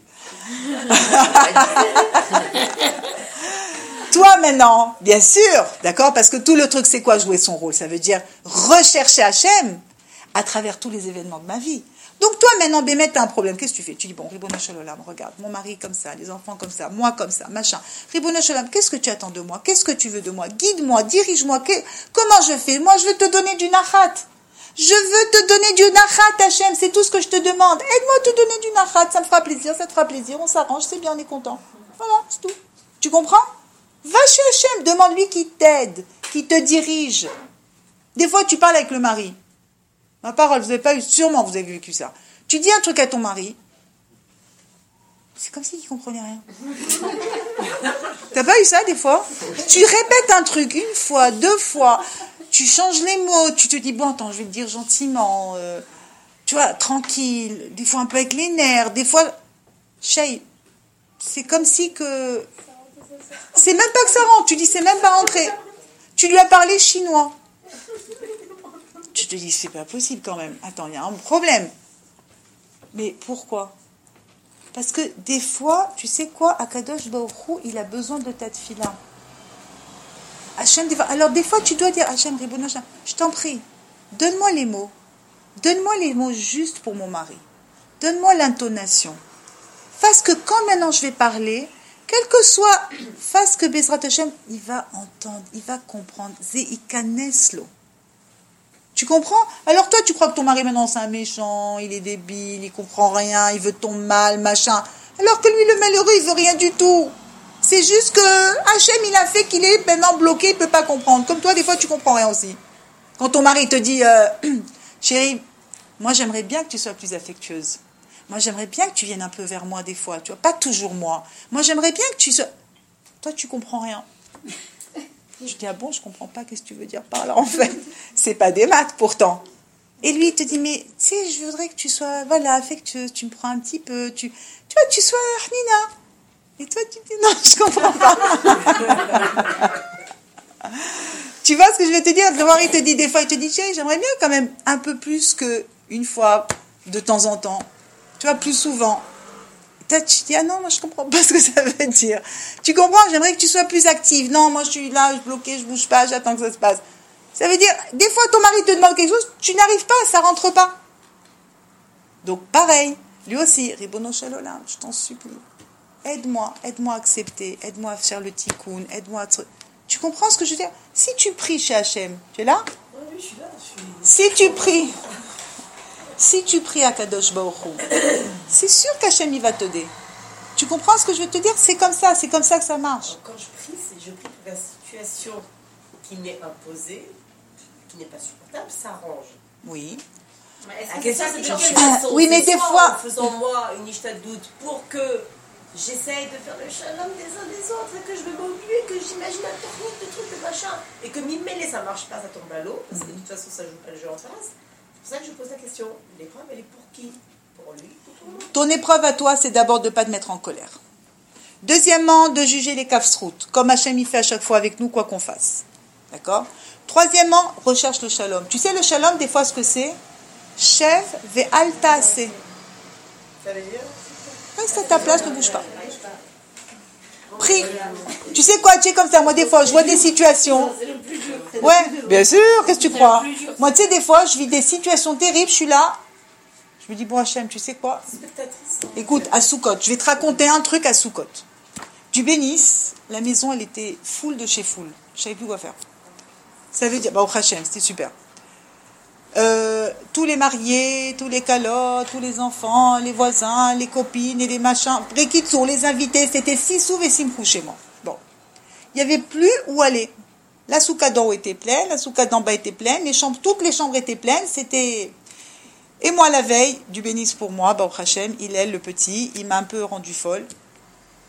Toi maintenant, bien sûr, d'accord? Parce que tout le truc, c'est quoi jouer son rôle? Ça veut dire rechercher Hachem à travers tous les événements de ma vie. Donc toi maintenant, Bémet, t'as un problème. Qu'est-ce que tu fais? Tu dis, bon, Ribono Shel Olam, regarde, mon mari comme ça, les enfants comme ça, moi comme ça, machin. Ribono Shel Olam, qu'est-ce que tu attends de moi? Qu'est-ce que tu veux de moi? Guide-moi, dirige-moi. Que... Comment je fais? Moi, je veux te donner du nachat. Je veux te donner du nachat, Hachem, c'est tout ce que je te demande. Aide-moi à te donner du nachat, ça me fera plaisir, ça te fera plaisir, on s'arrange, c'est bien, on est content. Voilà, c'est tout. Tu comprends? Va chez Hachem, demande-lui qui t'aide, qui te dirige. Des fois, tu parles avec le mari. Ma parole, vous n'avez pas eu, sûrement vous avez vécu ça. Tu dis un truc à ton mari, c'est comme s'il ne comprenait rien. T'as pas eu ça des fois? Tu répètes un truc une fois, deux fois, tu changes les mots, tu te dis, bon, attends, je vais te dire gentiment, euh, tu vois, tranquille, des fois un peu avec les nerfs, des fois, Shay, c'est comme si que... C'est même pas que ça rentre, tu dis, c'est même pas rentré. Tu lui as parlé chinois. Tu te dis, c'est pas possible quand même. Attends, il y a un problème. Mais pourquoi? Parce que des fois, tu sais quoi, Akadosh Baruch Hu, il a besoin de ta tefila. Hachem, alors des fois, tu dois dire, Hachem, Ribono Hachem, je t'en prie, donne-moi les mots. Donne-moi les mots justes pour mon mari. Donne-moi l'intonation. Fasse que quand maintenant je vais parler, quel que soit, fasse que Bezrat Hachem, il va entendre, il va comprendre. Zeikaneslo. Tu comprends? Alors toi, tu crois que ton mari maintenant c'est un méchant, il est débile, il comprend rien, il veut ton mal, machin. Alors que lui, le malheureux, il veut rien du tout. C'est juste que Hachem, il a fait qu'il est maintenant bloqué, il ne peut pas comprendre. Comme toi, des fois, tu comprends rien aussi. Quand ton mari te dit, euh, chérie, moi j'aimerais bien que tu sois plus affectueuse. Moi j'aimerais bien que tu viennes un peu vers moi des fois, tu vois, pas toujours moi. Moi j'aimerais bien que tu sois... Toi, tu comprends rien. Je dis, ah bon, je comprends pas, qu'est-ce que tu veux dire par là, en fait? C'est pas des maths, pourtant. Et lui, il te dit, mais, tu sais, je voudrais que tu sois, voilà, affectueuse, tu me prends un petit peu, tu, tu vois, tu sois Arnina. Et toi, tu dis, non, je comprends pas. Tu vois ce que je vais te dire? Le mari te dit, des fois, il te dit, chérie, j'aimerais bien quand même un peu plus qu'une fois, de temps en temps. Tu vois, plus souvent. Toi, tu dis, ah non, moi je comprends pas ce que ça veut dire. Tu comprends? J'aimerais que tu sois plus active. Non, moi je suis là, je suis bloquée, je bouge pas, j'attends que ça se passe. Ça veut dire, des fois ton mari te demande quelque chose, tu n'arrives pas, ça rentre pas. Donc pareil, lui aussi, Ribono Shel Olam, je t'en supplie. Aide-moi, aide-moi à accepter, aide-moi à faire le tikkun, aide-moi à... Tu comprends ce que je veux dire? Si tu pries chez Hachem, tu es là? Oui, je suis là. Je suis... Si tu pries... Si tu pries à Kadosh Baruch Hu, c'est sûr qu'Hachem il va t'aider. Tu comprends ce que je veux te dire? C'est comme ça, c'est comme ça que ça marche. Quand je prie, c'est je prie pour la situation qui m'est imposée, qui n'est pas supportable, s'arrange. Oui. La question c'est de quelle Ah, façon? oui, mais C'est des soit fois- en faisant moi une ishta de doute pour que j'essaye de faire le shalom des uns des autres et que je me m'oublie, que j'imagine un technique de trucs, de machin, et que m'y mêler ça marche pas, ça tombe à l'eau, parce que de toute façon ça joue pas le jeu en face. C'est pour ça que je pose la question. L'épreuve, elle est pour qui? Pour lui ou pour moi? Ton épreuve à toi, c'est d'abord de ne pas te mettre en colère. Deuxièmement, de juger les kafsrout, comme Hachem il fait à chaque fois avec nous, quoi qu'on fasse. D'accord? Troisièmement, recherche le shalom. Tu sais, le shalom, des fois, ce que c'est? Chev ve'al ta'aseh. Ça veut dire? Reste à ta place, ne bouge pas. Prie. Tu sais quoi, tu es comme ça, moi des fois, je vois des situations. Ouais, bien sûr, qu'est-ce que tu crois? Moi, tu sais, des fois, je vis des situations terribles, je suis là. Je me dis, bon Hachem, tu sais quoi? Écoute, à Soukot, je vais te raconter un truc à Soukot. Du Bénis, la maison, elle était full de chez full. Je savais plus quoi faire. Ça veut dire, bah, au Hachem, c'était super. Euh, tous les mariés, tous les calottes, tous les enfants, les voisins, les copines et les machins. Rekitsour, les invités, c'était six sous et simchou chez moi. Bon. Il n'y avait plus où aller. La souka d'en haut était pleine, la souka d'en bas était pleine, les chambres, toutes les chambres étaient pleines, c'était... Et moi, la veille, du bénis pour moi, Baruch Hashem, il est le petit, il m'a un peu rendu folle.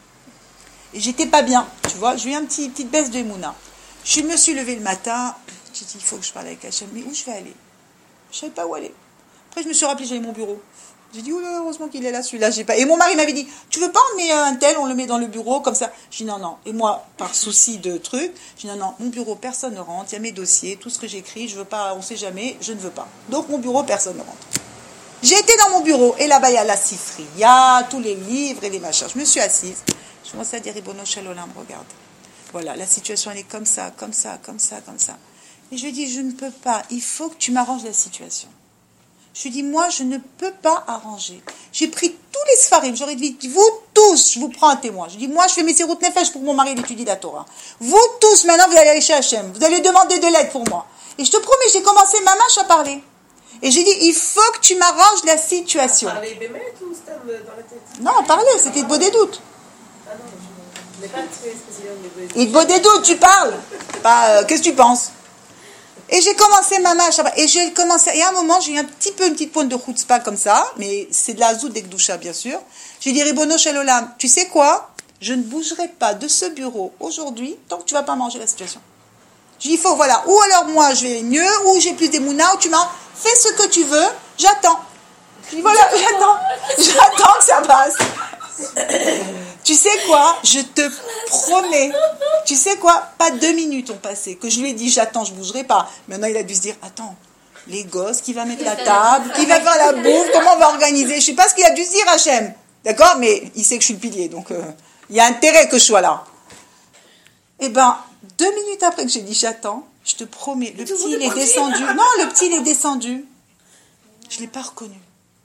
Et j'étais pas bien, tu vois, j'ai eu une petite, petite baisse de Emouna. Je me suis levée le matin, j'ai dit, il faut que je parle avec Hachem. Mais où je vais aller? Je ne savais pas où aller. Après, je me suis rappelé, j'avais mon bureau. J'ai dit, oh là, heureusement qu'il est là, celui-là, j'ai pas. Et mon mari m'avait dit, tu veux pas emmener un tel, on le met dans le bureau, comme ça. J'ai dit, non, non. Et moi, par souci de truc, j'ai dit, non, non, mon bureau, personne ne rentre, il y a mes dossiers, tout ce que j'écris, je veux pas, on sait jamais, je ne veux pas. Donc, mon bureau, personne ne rentre. J'ai été dans mon bureau, et là-bas, il y a la sifriya, tous les livres et les machins. Je me suis assise. Je commençais à dire, Ribono Shel Olam, regarde. Voilà, la situation, elle est comme ça, comme ça, comme ça, comme ça. Et je lui ai dit, je ne peux pas, il faut que tu m'arranges la situation. Je lui ai dit, moi, je ne peux pas arranger. J'ai pris tous les sfarim. J'aurais dit, vous tous, je vous prends un témoin. Je dis, moi, je fais mes séroutes nefesh pour que mon mari étudie la Torah. Vous tous, maintenant, vous allez aller chez Hachem. Vous allez demander de l'aide pour moi. Et je te promets, j'ai commencé ma marche à parler. Et j'ai dit, il faut que tu m'arranges la situation. Parler bémet ou stam dans la tête? Non, parler, c'était de beau des doutes. Ah non, je n'ai pas très spécialement de beau des doutes. Il te beau des doutes, tu parles. Pas, euh, qu'est-ce que tu penses? Et j'ai commencé ma marche, et j'ai commencé, et à un moment, j'ai eu un petit peu une petite pointe de chutzpah comme ça, mais c'est de la zout d'Ekdoucha, bien sûr. J'ai dit, Ribono Shel Olam, tu sais quoi? Je ne bougerai pas de ce bureau aujourd'hui tant que tu vas pas manger la situation. J'ai dit, il faut, voilà, ou alors moi, je vais mieux, ou j'ai plus d'émouna, ou tu m'as, fais ce que tu veux, j'attends. Je dis, voilà, j'attends, j'attends que ça passe. Tu sais quoi? Je te promets. Tu sais quoi? Pas deux minutes ont passé. Que je lui ai dit, j'attends, je bougerai pas. Maintenant, il a dû se dire, attends, les gosses, qui va mettre la table, qui va faire la bouffe, comment on va organiser? Je sais pas ce qu'il a dû se dire, Hachem. D'accord? Mais il sait que je suis le pilier, donc euh, il y a intérêt que je sois là. Eh ben, deux minutes après que j'ai dit, j'attends, je te promets, le petit, il est descendu. Non, le petit, il est descendu. Je l'ai pas reconnu.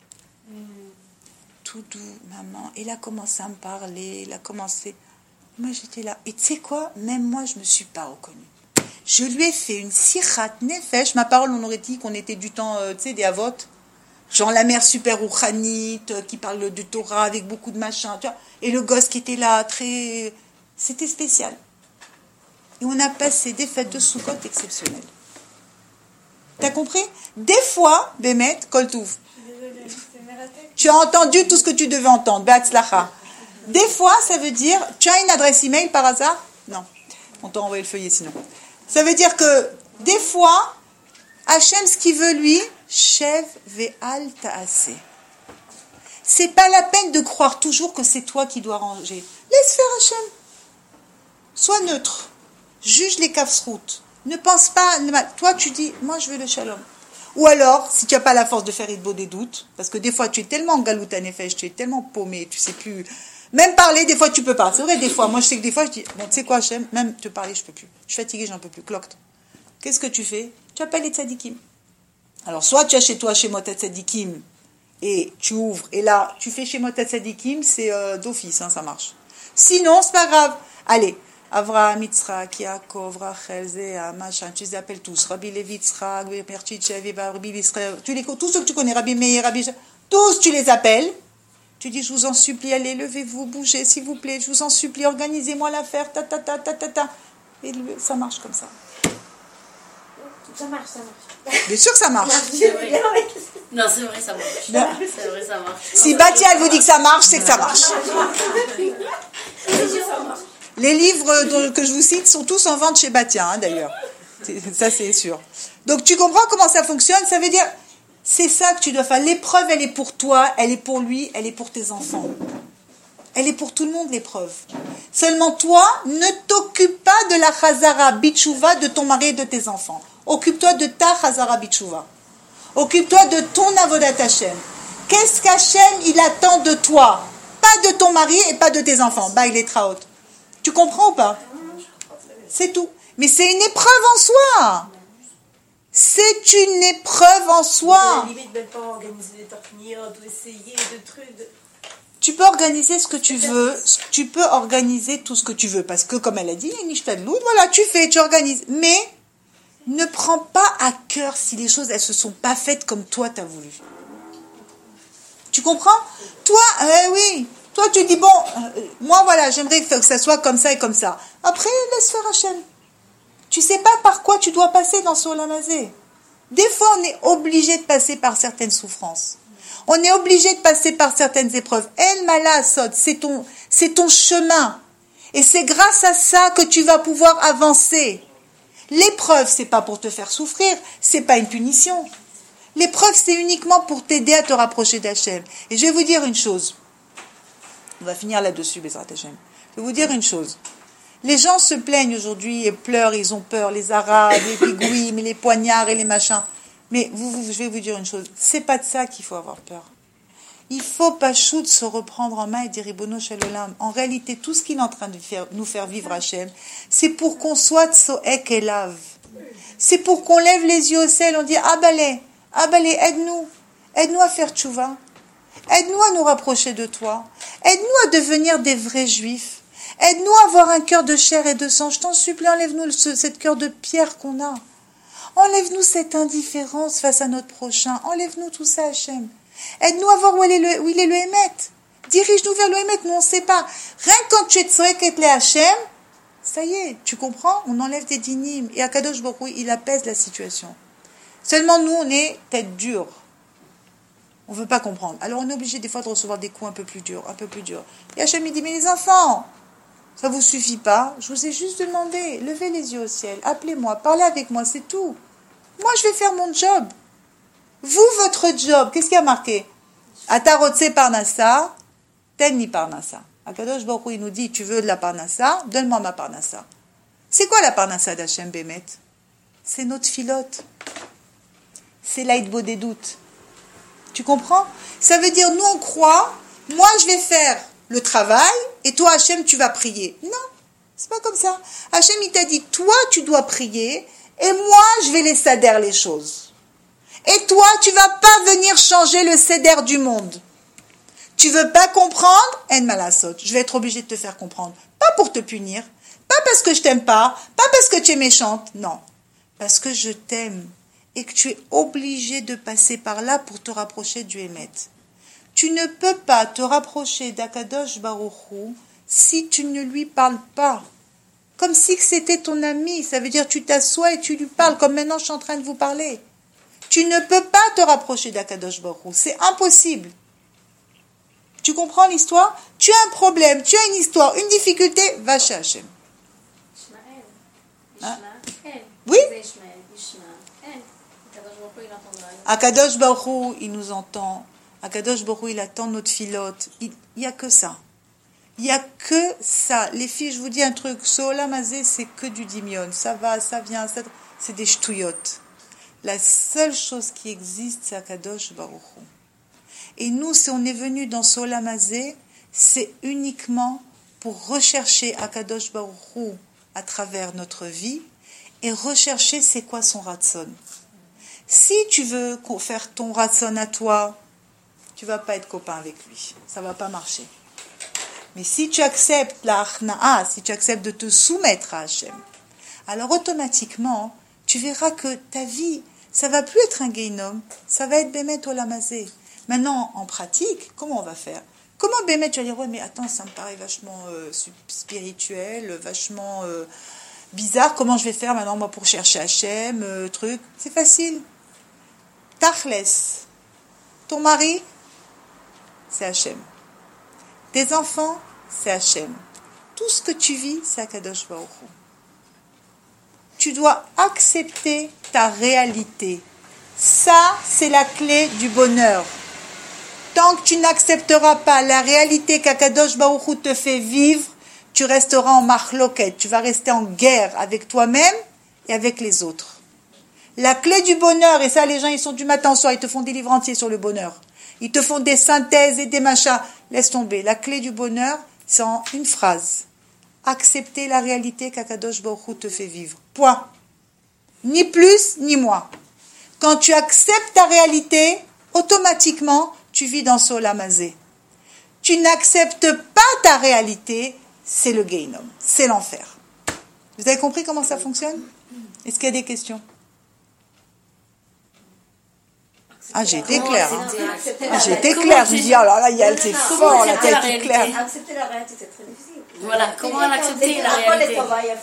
Tout doux, maman. Il a commencé à me parler, il a commencé. Moi, j'étais là. Et tu sais quoi? Même moi, je me suis pas reconnue. Je lui ai fait une sirat nefesh. Ma parole, on aurait dit qu'on était du temps, euh, tu sais, des avot. Genre la mère super rouchanite, euh, qui parle de Torah avec beaucoup de machins, tu vois. Et le gosse qui était là, très... C'était spécial. Et on a passé des fêtes de Sukkot exceptionnelles. T'as compris? Des fois, Bémet, Koltouf. Tu as entendu tout ce que tu devais entendre. Be'atzlacha. Des fois, ça veut dire, tu as une adresse email par hasard? Non. On t'a envoyé le feuillet sinon. Ça veut dire que, des fois, Hachem, ce qu'il veut lui, Shev ve'al ta'aseh. C'est pas la peine de croire toujours que c'est toi qui dois ranger. Laisse faire Hachem. Sois neutre. Juge les kafsroutes. Ne pense pas, toi tu dis, moi je veux le shalom. Ou alors, si tu n'as pas la force de faire Idbo des doutes, parce que des fois tu es tellement galout à nefesh, tu es tellement paumé, tu sais plus, même parler, des fois tu peux pas. C'est vrai, des fois, moi je sais que des fois je dis, bon, tu sais quoi, Hachem, même te parler, je peux plus. Je suis fatiguée, j'en peux plus. Clocte. Qu'est-ce que tu fais? Tu appelles les tzadikim. Alors, soit tu as chez toi, chez Motat Tzadikim, et tu ouvres, et là, tu fais chez Motat Tzadikim, c'est euh, d'office, hein, ça marche. Sinon, c'est pas grave. Allez. Avraham, Yitzhak, Yaakov, Rachel, Zéa, machin, tu les appelles tous. Rabbi Levi, Yitzhak, Merchichev, Rabbi Israël, tu les, tous ceux que tu connais, Rabbi Meir, Rabbi, tous tu les appelles. Tu dis, je vous en supplie, allez, levez-vous, bougez, s'il vous plaît, je vous en supplie, organisez-moi l'affaire, ta, ta, ta, ta, ta, ta. Et ça marche comme ça. Ça marche, ça marche. Bien sûr que ça marche. Non, c'est vrai, ça marche. Non. C'est vrai, ça marche. Si Batia, elle vous dit que ça marche, c'est que ça marche. Les livres dont, que je vous cite sont tous en vente chez Batia, hein, d'ailleurs. C'est, ça, c'est sûr. Donc, tu comprends comment ça fonctionne? Ça veut dire, c'est ça que tu dois faire. L'épreuve, elle est pour toi, elle est pour lui, elle est pour tes enfants. Elle est pour tout le monde, l'épreuve. Seulement, toi, ne t'occupe pas de la Chazara Bitchouva de ton mari et de tes enfants. Occupe-toi de ta Chazara Bitchouva. Occupe-toi de ton Avodat Hashem. Qu'est-ce qu'Hachem, il attend de toi? Pas de ton mari et pas de tes enfants. Bah, il est traot. Tu comprends ou pas? C'est tout. Mais c'est une épreuve en soi. C'est une épreuve en soi. À la limite, même pas organiser des tortillons, essayer de trucs. De... Tu peux organiser ce que tu veux. Tu peux organiser tout ce que tu veux. Parce que, comme elle a dit, voilà, tu fais, tu organises. Mais ne prends pas à cœur si les choses, elles se sont pas faites comme toi, t'as voulu. Tu comprends? Toi, eh oui. Toi, tu dis, bon, euh, moi, voilà, j'aimerais que ça soit comme ça et comme ça. Après, laisse faire Hachem. Tu sais pas par quoi tu dois passer dans ce Olamazé. Des fois, on est obligé de passer par certaines souffrances. On est obligé de passer par certaines épreuves. El Mala Asod, c'est ton, c'est ton chemin. Et c'est grâce à ça que tu vas pouvoir avancer. L'épreuve, c'est pas pour te faire souffrir, c'est pas une punition. L'épreuve, c'est uniquement pour t'aider à te rapprocher d'Hachem. Et je vais vous dire une chose. On va finir là-dessus, Bezrat Hachem. Je vais vous dire une chose. Les gens se plaignent aujourd'hui et pleurent, ils ont peur, les Arabes, les pigouis, les poignards et les machins. Mais vous, vous, je vais vous dire une chose. C'est pas de ça qu'il faut avoir peur. Il faut pas chou se reprendre en main et dire Ribono Shel Olam. En réalité, tout ce qu'il est en train de faire, nous faire vivre Hachem, c'est pour qu'on soit tsoek et lave. C'est pour qu'on lève les yeux au ciel, on dit ah balé, ah balé, aide-nous, aide-nous à faire tchouva, aide-nous à nous rapprocher de toi, aide-nous à devenir des vrais juifs, aide-nous à avoir un cœur de chair et de sang. Je t'en supplie, enlève-nous ce, cette cœur de pierre qu'on a. Enlève-nous cette indifférence face à notre prochain. Enlève-nous tout ça, Hachem. Aide-nous à voir où, elle est le, où il est le Hémet. Dirige-nous vers le Hémet, nous on ne sait pas. Rien que quand tu es tsoek et le Hachem, ça y est, tu comprends? On enlève des dynimes. Et Akadosh Baruch Hu, il apaise la situation. Seulement nous, on est tête dure. On ne veut pas comprendre. Alors on est obligé des fois de recevoir des coups un peu plus durs, un peu plus durs. Et Hachem, il dit, mais les enfants, ça ne vous suffit pas? Je vous ai juste demandé, levez les yeux au ciel, appelez-moi, parlez avec moi, c'est tout. Moi, je vais faire mon job. Vous, votre job, qu'est-ce qui a marqué? Atarotse parnassa, tenni parnassa. Akadosh Baruch Hu, il nous dit, tu veux de la parnassa, donne-moi ma parnassa. C'est quoi la parnassa d'Hachem Bémet? C'est notre filote. C'est l'aïdbo des doutes. Tu comprends? Ça veut dire, nous on croit, moi je vais faire le travail, et toi Hachem tu vas prier. Non, c'est pas comme ça. Hachem il t'a dit, toi tu dois prier, et moi je vais les sader les choses. Et toi, tu vas pas venir changer le céder du monde. Tu veux pas comprendre? En malasot. Je vais être obligée de te faire comprendre. Pas pour te punir. Pas parce que je t'aime pas. Pas parce que tu es méchante. Non. Parce que je t'aime. Et que tu es obligée de passer par là pour te rapprocher du Hémet. Tu ne peux pas te rapprocher d'Akadosh Baruch Hu si tu ne lui parles pas. Comme si c'était ton ami. Ça veut dire tu t'assois et tu lui parles. Comme maintenant je suis en train de vous parler. Tu ne peux pas te rapprocher d'Akadosh Baruch Hu. C'est impossible. Tu comprends l'histoire? Tu as un problème, tu as une histoire, une difficulté, va chez Hachem. Hein? Oui? Akadosh Baruch Hu, il nous entend. Akadosh Baruch Hu, il attend notre filote. Il n'y a que ça. Il n'y a que ça. Les filles, je vous dis un truc. Ce Olam Hazé, c'est que du dimion. Ça va, ça vient, ça... c'est des ch'touillottes. La seule chose qui existe, c'est Akadosh Baruch Hu. Et nous, si on est venu dans ce Olam Hazé, c'est uniquement pour rechercher Akadosh Baruch Hu à travers notre vie et rechercher c'est quoi son ratson. Si tu veux faire ton ratson à toi, tu vas pas être copain avec lui. Ça va pas marcher. Mais si tu acceptes la achna'a, si tu acceptes de te soumettre à Hachem, alors automatiquement, tu verras que ta vie, ça va plus être un guénom, ça va être Bémet Olam Hazé. Maintenant, en pratique, comment on va faire? Comment Bémet, tu vas dire, ouais, mais attends, ça me paraît vachement euh, spirituel, vachement euh, bizarre. Comment je vais faire maintenant, moi, pour chercher Hachem, euh, truc? C'est facile. Tachles. Ton mari, c'est Hachem. Tes enfants, c'est Hachem. Tout ce que tu vis, c'est Akadosh Baruch Hu. Tu dois accepter ta réalité. Ça, c'est la clé du bonheur. Tant que tu n'accepteras pas la réalité qu'Akadosh Baruch Hu te fait vivre, tu resteras en marloquette. Tu vas rester en guerre avec toi-même et avec les autres. La clé du bonheur, et ça, les gens, ils sont du matin au soir, ils te font des livres entiers sur le bonheur. Ils te font des synthèses et des machins. Laisse tomber. La clé du bonheur, c'est en une phrase. Accepter la réalité qu'Akadosh Baruch Hu te fait vivre. Point. Ni plus, ni moins. Quand tu acceptes ta réalité, automatiquement, tu vis dans ce Olam Hazé. Tu n'acceptes pas ta réalité, c'est le Gehinom, c'est l'enfer. Vous avez compris comment ça fonctionne? Est-ce qu'il y a des questions? Ah, j'ai été claire. Hein. Ah, j'ai été claire. Je me dis, oh là là, il y a, c'est fort, la tête est claire. Accepter la réalité, c'est très difficile. Voilà, comment accepter la réalité?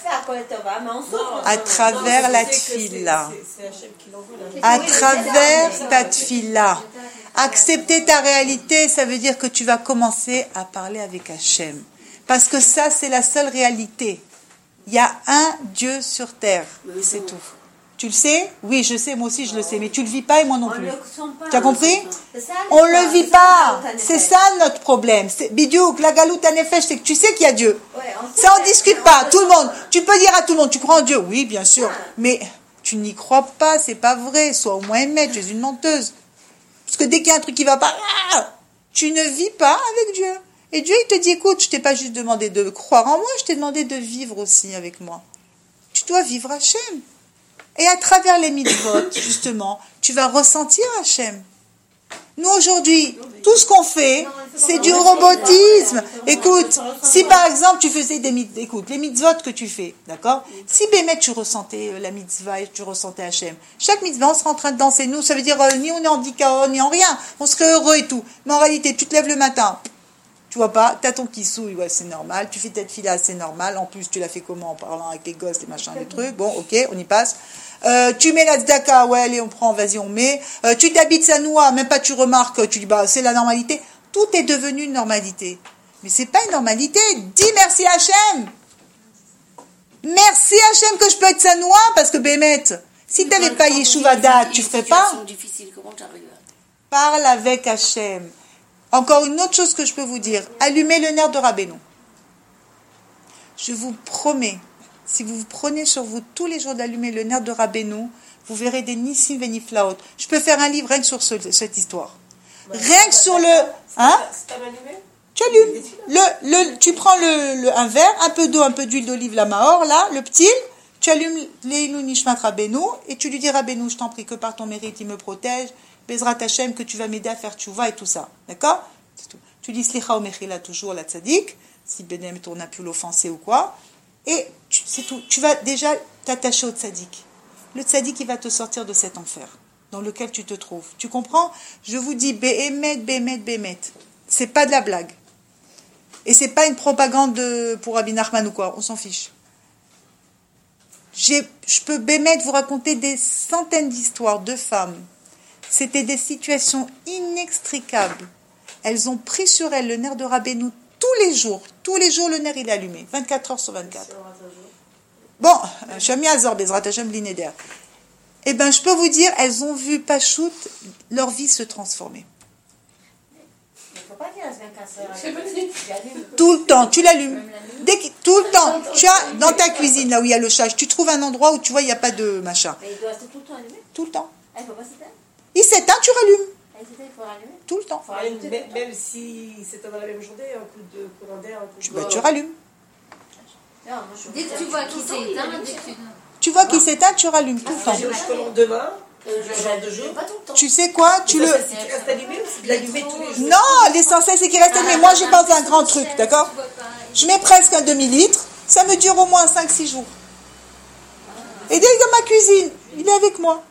À travers la tefila. À travers ta tefila. Accepter ta réalité, ça veut dire que tu vas commencer à parler avec Hachem. Parce que ça, c'est la seule réalité. Il y a un Dieu sur terre, c'est tout. Tu le sais? Oui, je sais, moi aussi je le sais, mais tu le vis pas et moi non plus. Tu as compris? On le vit pas. C'est ça notre problème. Bidiouk, la galoute à nefesh, c'est que tu sais qu'il y a Dieu. Ça on discute pas. Tout le monde. Tu peux dire à tout le monde, tu crois en Dieu? Oui, bien sûr. Mais tu n'y crois pas, c'est pas vrai. Sois au moins aimée, tu es une menteuse. Parce que dès qu'il y a un truc qui va pas, tu ne vis pas avec Dieu. Et Dieu, il te dit, écoute, je t'ai pas juste demandé de croire en moi, je t'ai demandé de vivre aussi avec moi. Tu dois vivre Hachem. Et à travers les mitzvot, justement, tu vas ressentir Hachem. Nous, aujourd'hui, tout ce qu'on fait, c'est du robotisme. Écoute, si par exemple, tu faisais des mitzvot, écoute, les mitzvot que tu fais, d'accord? Si Bémet, tu ressentais la mitzvah et tu ressentais Hachem, chaque mitzvah, on serait en train de danser. Nous, ça veut dire, euh, ni on est en dikaon, ni en rien. On serait heureux et tout. Mais en réalité, tu te lèves le matin, tu vois pas, t'as ton kissouille, ouais, c'est normal. Tu fais ta fila, c'est normal. En plus, tu l'as fait comment? En parlant avec les gosses, les machins, les trucs. Bon, ok, on y passe. Euh, tu mets la tzedaka, ouais, allez, on prend, vas-y, on met. Euh, tu t'habites sa noix, même pas tu remarques, tu dis, bah, c'est la normalité. Tout est devenu une normalité. Mais c'est pas une normalité. Dis merci Hachem. Merci Hachem que je peux être sa noix, parce que Bémet, si t'avais pas Yeshuva Dat, tu ferais pas. Parle avec Hachem. Encore une autre chose que je peux vous dire. Allumez le nerf de Rabbeinu. Je vous promets, si vous prenez sur vous tous les jours d'allumer le nerf de Rabbeinu, vous verrez des Nissim Veniflaot. Je peux faire un livre rien que sur ce, cette histoire. Rien que sur le... Hein? Tu allumes. Le, le, tu prends le, le, un verre, un peu d'eau, un peu d'huile d'olive, la Mahor, là, le petit, tu allumes l'Eilu Nishmat Rabbeinu, et tu lui dis, Rabbeinu, je t'en prie que par ton mérite, il me protège, Bezrat Hashem, que tu vas m'aider à faire tchouva et tout ça. D'accord? C'est tout. Tu dis Slicha ou Mechila toujours, la tzaddik, si Benem on a pu l'offenser ou quoi, et tu, c'est tout. Tu vas déjà t'attacher au tzaddik. Le tzaddik, il va te sortir de cet enfer dans lequel tu te trouves. Tu comprends? Je vous dis, Behemet, Behemet, Behemet. C'est pas de la blague. Et c'est pas une propagande de, pour Rabbi Nachman ou quoi, on s'en fiche. J'ai, je peux Behemet vous raconter des centaines d'histoires de femmes. C'était des situations inextricables. Elles ont pris sur elles le nerf de Rabbeinu tous les jours. Tous les jours, le nerf, il est allumé. vingt-quatre heures sur vingt-quatre. Bon, Shami Azor, Bezrat Hashem Lineder. Eh bien, je peux vous dire, elles ont vu Pachout, leur vie se transformer. Tout le temps, tu l'allumes. Dès que, tout le temps. Tu as dans ta cuisine, là où il y a le chage, tu trouves un endroit où tu vois, il n'y a pas de machin. Mais il doit rester tout le temps allumé. Tout le temps. Elle ne peut pas s'éteindre. Il s'éteint, tu rallumes. Elle s'éteint, il faut rallumer. Tout le temps. Même, même, même si c'est dans la même journée, un coup de courant d'air, un coup de... Tu, bah, tu rallumes. Non, moi, je dès que tu vois qu'il s'éteint, dès que tu... Tu vois qu'il s'éteint, tu rallumes tout le temps. Je commande demain, je genre de jour. Tu sais quoi? Tu le... C'est qu'il reste allumé ou c'est de l'allumer tous les jours? Non, l'essentiel c'est qu'il reste allumé. Moi, je pense à un grand truc, d'accord? Je mets presque un demi-litre. Ça me dure au moins cinq six jours. Et dès que dans ma cuisine, il est avec moi.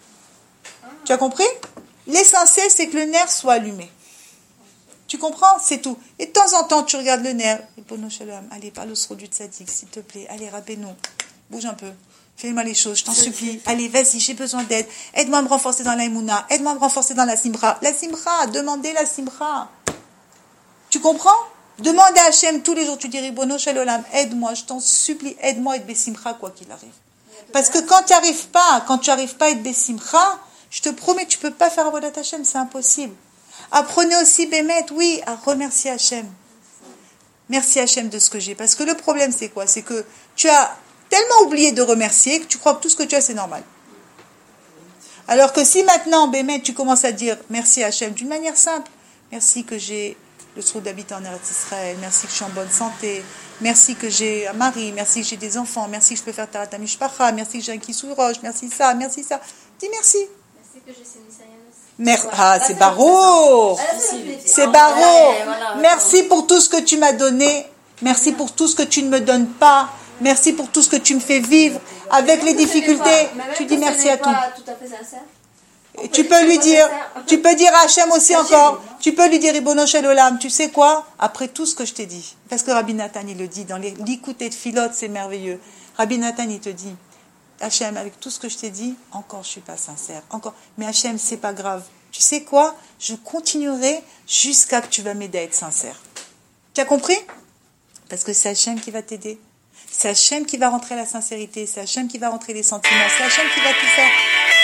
Tu as compris? L'essentiel, c'est que le nerf soit allumé. Tu comprends? C'est tout. Et de temps en temps, tu regardes le nerf. Allez, parle au sro du tzaddik, s'il te plaît. Allez, Rabbeinu, bouge un peu. Fais-moi les choses, je t'en supplie. Allez, vas-y, j'ai besoin d'aide. Aide-moi à me renforcer dans la Emouna. Aide-moi à me renforcer dans la Simra. La Simra, demandez la Simra. Tu comprends? Demande à Hachem tous les jours. Tu dis, Ribono Shel Olam, aide-moi, je t'en supplie, aide-moi à être Bessimra, quoi qu'il arrive. Parce que quand tu n'y arrives pas, quand tu n'arrives pas à être Bessimra, je te promets, tu ne peux pas faire Avodat Hachem, c'est impossible. Apprenez aussi, Bémet, oui, à remercier Hachem. Merci Hachem de ce que j'ai. Parce que le problème, c'est quoi? C'est que tu as tellement oublié de remercier que tu crois que tout ce que tu as, c'est normal. Alors que si maintenant, Bémet, tu commences à dire merci Hachem d'une manière simple, merci que j'ai le trou d'habiter en Eretz Israël, merci que je suis en bonne santé, merci que j'ai un mari, merci que j'ai des enfants, merci que je peux faire Tarat Mishpacha, merci que j'ai un Kissou Roche, merci ça, merci ça. Dis merci. Merci que j'ai Séni Sayanos. Mer- ah, c'est Baro. C'est Baro. Merci pour tout ce que tu m'as donné. Merci pour tout ce que tu ne me donnes pas. Merci pour tout ce que tu me fais vivre. Avec les difficultés, tu dis merci à tout. Tout à fait sincère. Et tu peux lui dire, tu peux dire à Hachem aussi encore, tu peux lui dire Ribono Shel Olam, tu sais quoi? Après tout ce que je t'ai dit, parce que Rabbi Nathan il le dit dans les l'Ikout et Tfilot, c'est merveilleux. Rabbi Nathan il te dit, Hachem, avec tout ce que je t'ai dit, encore je suis pas sincère, encore. Mais Hachem, c'est pas grave. Tu sais quoi? Je continuerai jusqu'à que tu vas m'aider à être sincère. Tu as compris? Parce que c'est Hachem qui va t'aider. C'est Hachem qui va rentrer la sincérité, c'est Hachem qui va rentrer les sentiments, c'est Hachem qui va tout faire.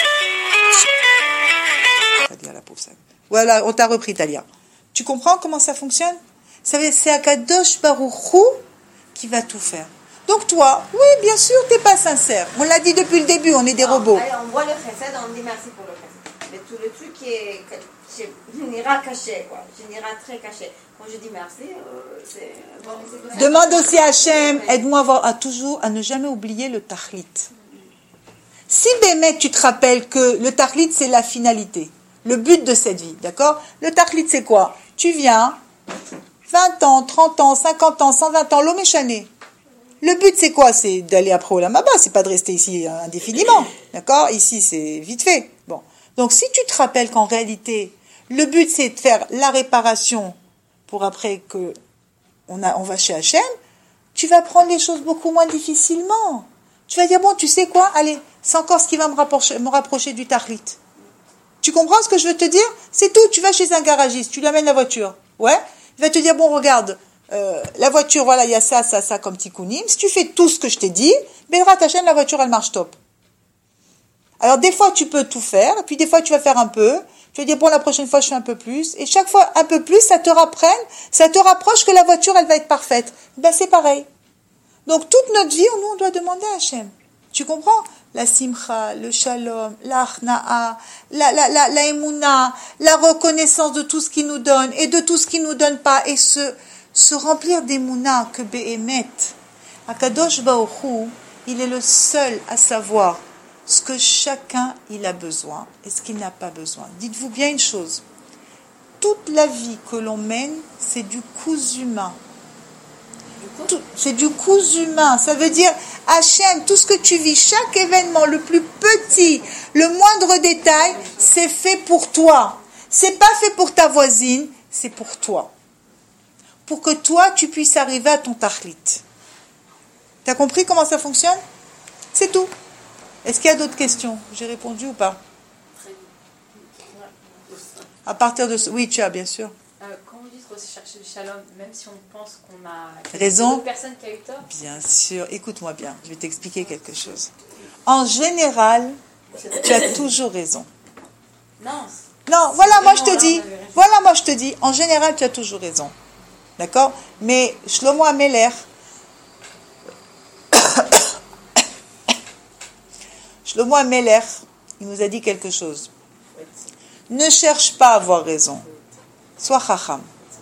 Talia, la pauvre salle. Voilà, on t'a repris, Talia. Tu comprends comment ça fonctionne? Ça veut dire, c'est Akadosh Baruch Hu qui va tout faire. Donc toi, oui, bien sûr, t'es pas sincère. On l'a dit depuis le début, on est des Non, robots. allez, on voit le chesed, on dit merci pour le chesed. Mais tout le truc qui est général caché, quoi. Général très caché. Quand je dis merci, euh, c'est... Bon, c'est Demande aussi à Hachem, aide-moi à, voir, à toujours, à ne jamais oublier le tahlit. Si Bémet, tu te rappelles que le tahlit, c'est la finalité, le but de cette vie, d'accord? Le tahlit, c'est quoi? Tu viens, vingt ans, trente ans, cinquante ans, cent vingt ans, l'homme est chané. Le but, c'est quoi? C'est d'aller après au Lamaba, c'est pas de rester ici indéfiniment, d'accord? Ici, c'est vite fait. Bon. Donc, si tu te rappelles qu'en réalité, le but, c'est de faire la réparation pour après que on, a, on va chez Hachem, tu vas prendre les choses beaucoup moins difficilement. Tu vas dire, bon, tu sais quoi? Allez, c'est encore ce qui va me rapprocher, me rapprocher du tahlit. Tu comprends ce que je veux te dire? C'est tout. Tu vas chez un garagiste, tu lui amènes la voiture. Ouais? Il va te dire, bon, regarde, euh, la voiture, voilà, il y a ça, ça, ça comme tikkunim. Si tu fais tout ce que je t'ai dit, Bédra Hachem, la voiture, elle marche top. Alors, des fois, tu peux tout faire, puis des fois, tu vas faire un peu. Tu vas dire, bon, la prochaine fois, je fais un peu plus. Et chaque fois, un peu plus, ça te rapprenne, ça te rapproche que la voiture, elle va être parfaite. Ben, c'est pareil. Donc, toute notre vie, nous, on doit demander à Hachem. Tu comprends? La simcha, le shalom, l'achna'a, la, la, la, la émouna, la reconnaissance de tout ce qu'il nous donne et de tout ce qu'il nous donne pas. Et se, se remplir d'émouna que Be'emet. Akadosh Baruch Hu, il est le seul à savoir ce que chacun il a besoin et ce qu'il n'a pas besoin. Dites-vous bien une chose, toute la vie que l'on mène, c'est du cousu humain. Tout, c'est du cousu humain. Ça veut dire, Hachem, tout ce que tu vis, chaque événement, le plus petit, le moindre détail, c'est fait pour toi. C'est pas fait pour ta voisine, c'est pour toi. Pour que toi, tu puisses arriver à ton tahlit. T'as compris comment ça fonctionne? C'est tout. Est-ce qu'il y a d'autres questions? J'ai répondu ou pas? À partir de ce... Oui, tu as, bien sûr. Euh, quand on dit trop chercher le shalom, même si on pense qu'on a raison, une personne qui a eu tort. Bien sûr, écoute-moi bien, je vais t'expliquer quelque chose. En général, tu as toujours raison. Non. Non, voilà, moi je te dis, voilà, moi je te dis, en général, tu as toujours raison. D'accord? Mais Shlomo Ameler, Shlomo Ameler, il nous a dit quelque chose. Ne cherche pas à avoir raison. Sois chacham.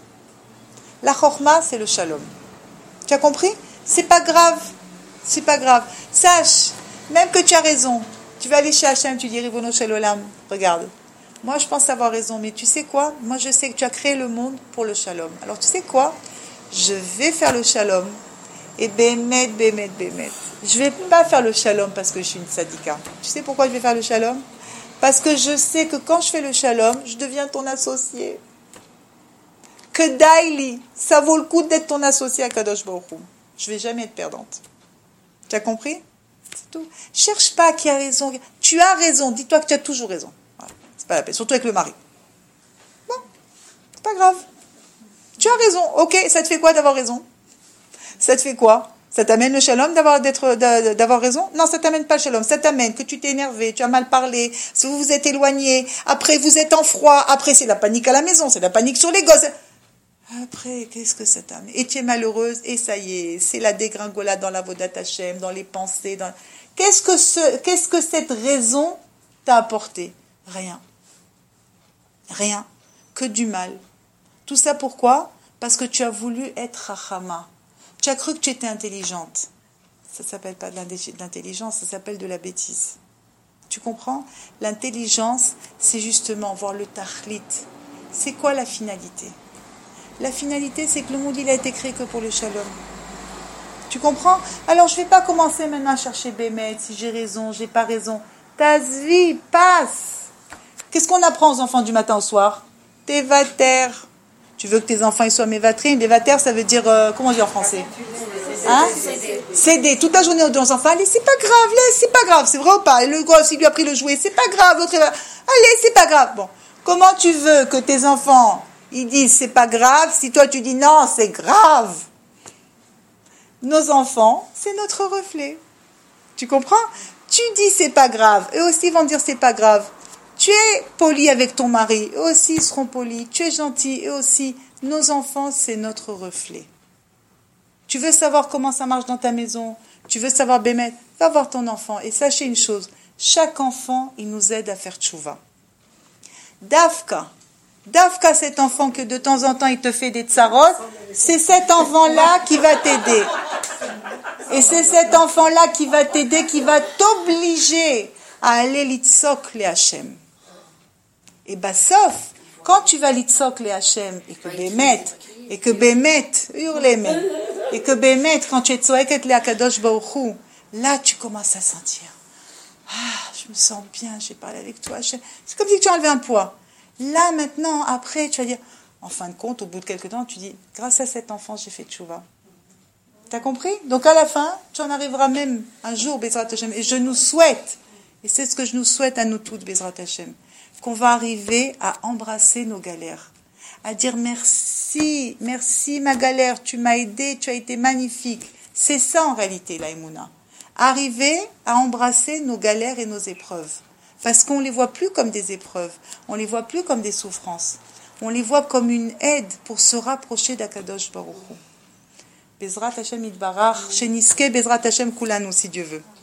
La chorma, c'est le shalom. Tu as compris? C'est pas grave. C'est pas grave. Sache, même que tu as raison. Tu vas aller chez Hachem, tu dis Ribono Shel Olam. Regarde. Moi, je pense avoir raison, mais tu sais quoi? Moi, je sais que tu as créé le monde pour le shalom. Alors, tu sais quoi? Je vais faire le shalom. Et bémet, bémet, bémet. Je vais pas faire le shalom parce que je suis une tzadika. Tu sais pourquoi je vais faire le shalom? Parce que je sais que quand je fais le shalom, je deviens ton associé. Que daily, ça vaut le coup d'être ton associé à Kadosh Baruch Hu. Je vais jamais être perdante. Tu as compris? C'est tout. Cherche pas qui a raison. Tu as raison. Dis-toi que tu as toujours raison. Voilà. C'est pas la peine. Surtout avec le mari. Bon, c'est pas grave. Tu as raison. Ok, ça te fait quoi d'avoir raison? Ça te fait quoi? Ça t'amène le shalom d'avoir, d'être, d'avoir raison? Non, ça t'amène pas le shalom. Ça t'amène que tu t'es énervé, tu as mal parlé, si vous vous êtes éloigné, après vous êtes en froid, après c'est la panique à la maison, c'est la panique sur les gosses. Après, qu'est-ce que ça t'amène? Et tu es malheureuse, et ça y est, c'est la dégringolade dans la Vodat Hashem, dans les pensées. Dans... Qu'est-ce que ce, qu'est-ce que cette raison t'a apporté? Rien. Rien. Que du mal. Tout ça pourquoi? Parce que tu as voulu être rachama. Tu as cru que tu étais intelligente. Ça ne s'appelle pas de l'intelligence, ça s'appelle de la bêtise. Tu comprends? L'intelligence, c'est justement voir le tahlit. C'est quoi la finalité? La finalité, c'est que le monde, il a été créé que pour le shalom. Tu comprends? Alors, je ne vais pas commencer maintenant à chercher Bémet, si j'ai raison, j'ai pas raison. Ta vie passe. Qu'est-ce qu'on apprend aux enfants du matin au soir? Tévater. Tu veux que tes enfants ils soient mévatrines? Mévater, ça veut dire, euh, comment on dit en français? Hein? Céder. Toute la journée aux enfants, allez, c'est pas grave, laisse, c'est pas grave, c'est vrai ou pas? Et le gosse, il lui a pris le jouet, c'est pas grave, l'autre, il va, allez, c'est pas grave. Bon. Comment tu veux que tes enfants, ils disent c'est pas grave, si toi tu dis non, c'est grave? nos enfants, c'est notre reflet. Tu comprends? Tu dis c'est pas grave, eux aussi vont dire c'est pas grave. Tu es poli avec ton mari, eux aussi ils seront polis. Tu es gentil, eux aussi. Nos enfants, c'est notre reflet. Tu veux savoir comment ça marche dans ta maison? Tu veux savoir Bémet? Va voir ton enfant. Et sachez une chose, chaque enfant, il nous aide à faire tchouva. Dafka, Dafka, cet enfant que de temps en temps il te fait des tsarot, c'est cet enfant-là qui va t'aider. Et c'est cet enfant-là qui va t'aider, qui va t'obliger à aller l'itzok le Hachem. Et bah, sauf, quand tu vas l'itzok le Hachem, et que Bémet, et que Bémet, hurle même, et que Bémet, quand tu es tzoeket le Akadosh Baruch Hu, là tu commences à sentir. Ah, je me sens bien, j'ai parlé avec toi. C'est comme si tu enlevais un poids. Là, maintenant, après, tu vas dire, en fin de compte, au bout de quelques temps, tu dis, grâce à cet enfant, j'ai fait tchouva. T'as compris? Donc, à la fin, tu en arriveras même un jour, Bezrat Hashem. Et je nous souhaite, et c'est ce que je nous souhaite à nous toutes, Bezrat Hashem, qu'on va arriver à embrasser nos galères. À dire merci, merci ma galère, tu m'as aidé, tu as été magnifique. C'est ça, en réalité, la Emouna. Arriver à embrasser nos galères et nos épreuves. Parce qu'on ne les voit plus comme des épreuves, on ne les voit plus comme des souffrances. On les voit comme une aide pour se rapprocher d'Akadosh Baruch Hu. Bezrat Hashem Yitbarach, Sheniske Bezrat Hashem Kulanu, si Dieu veut.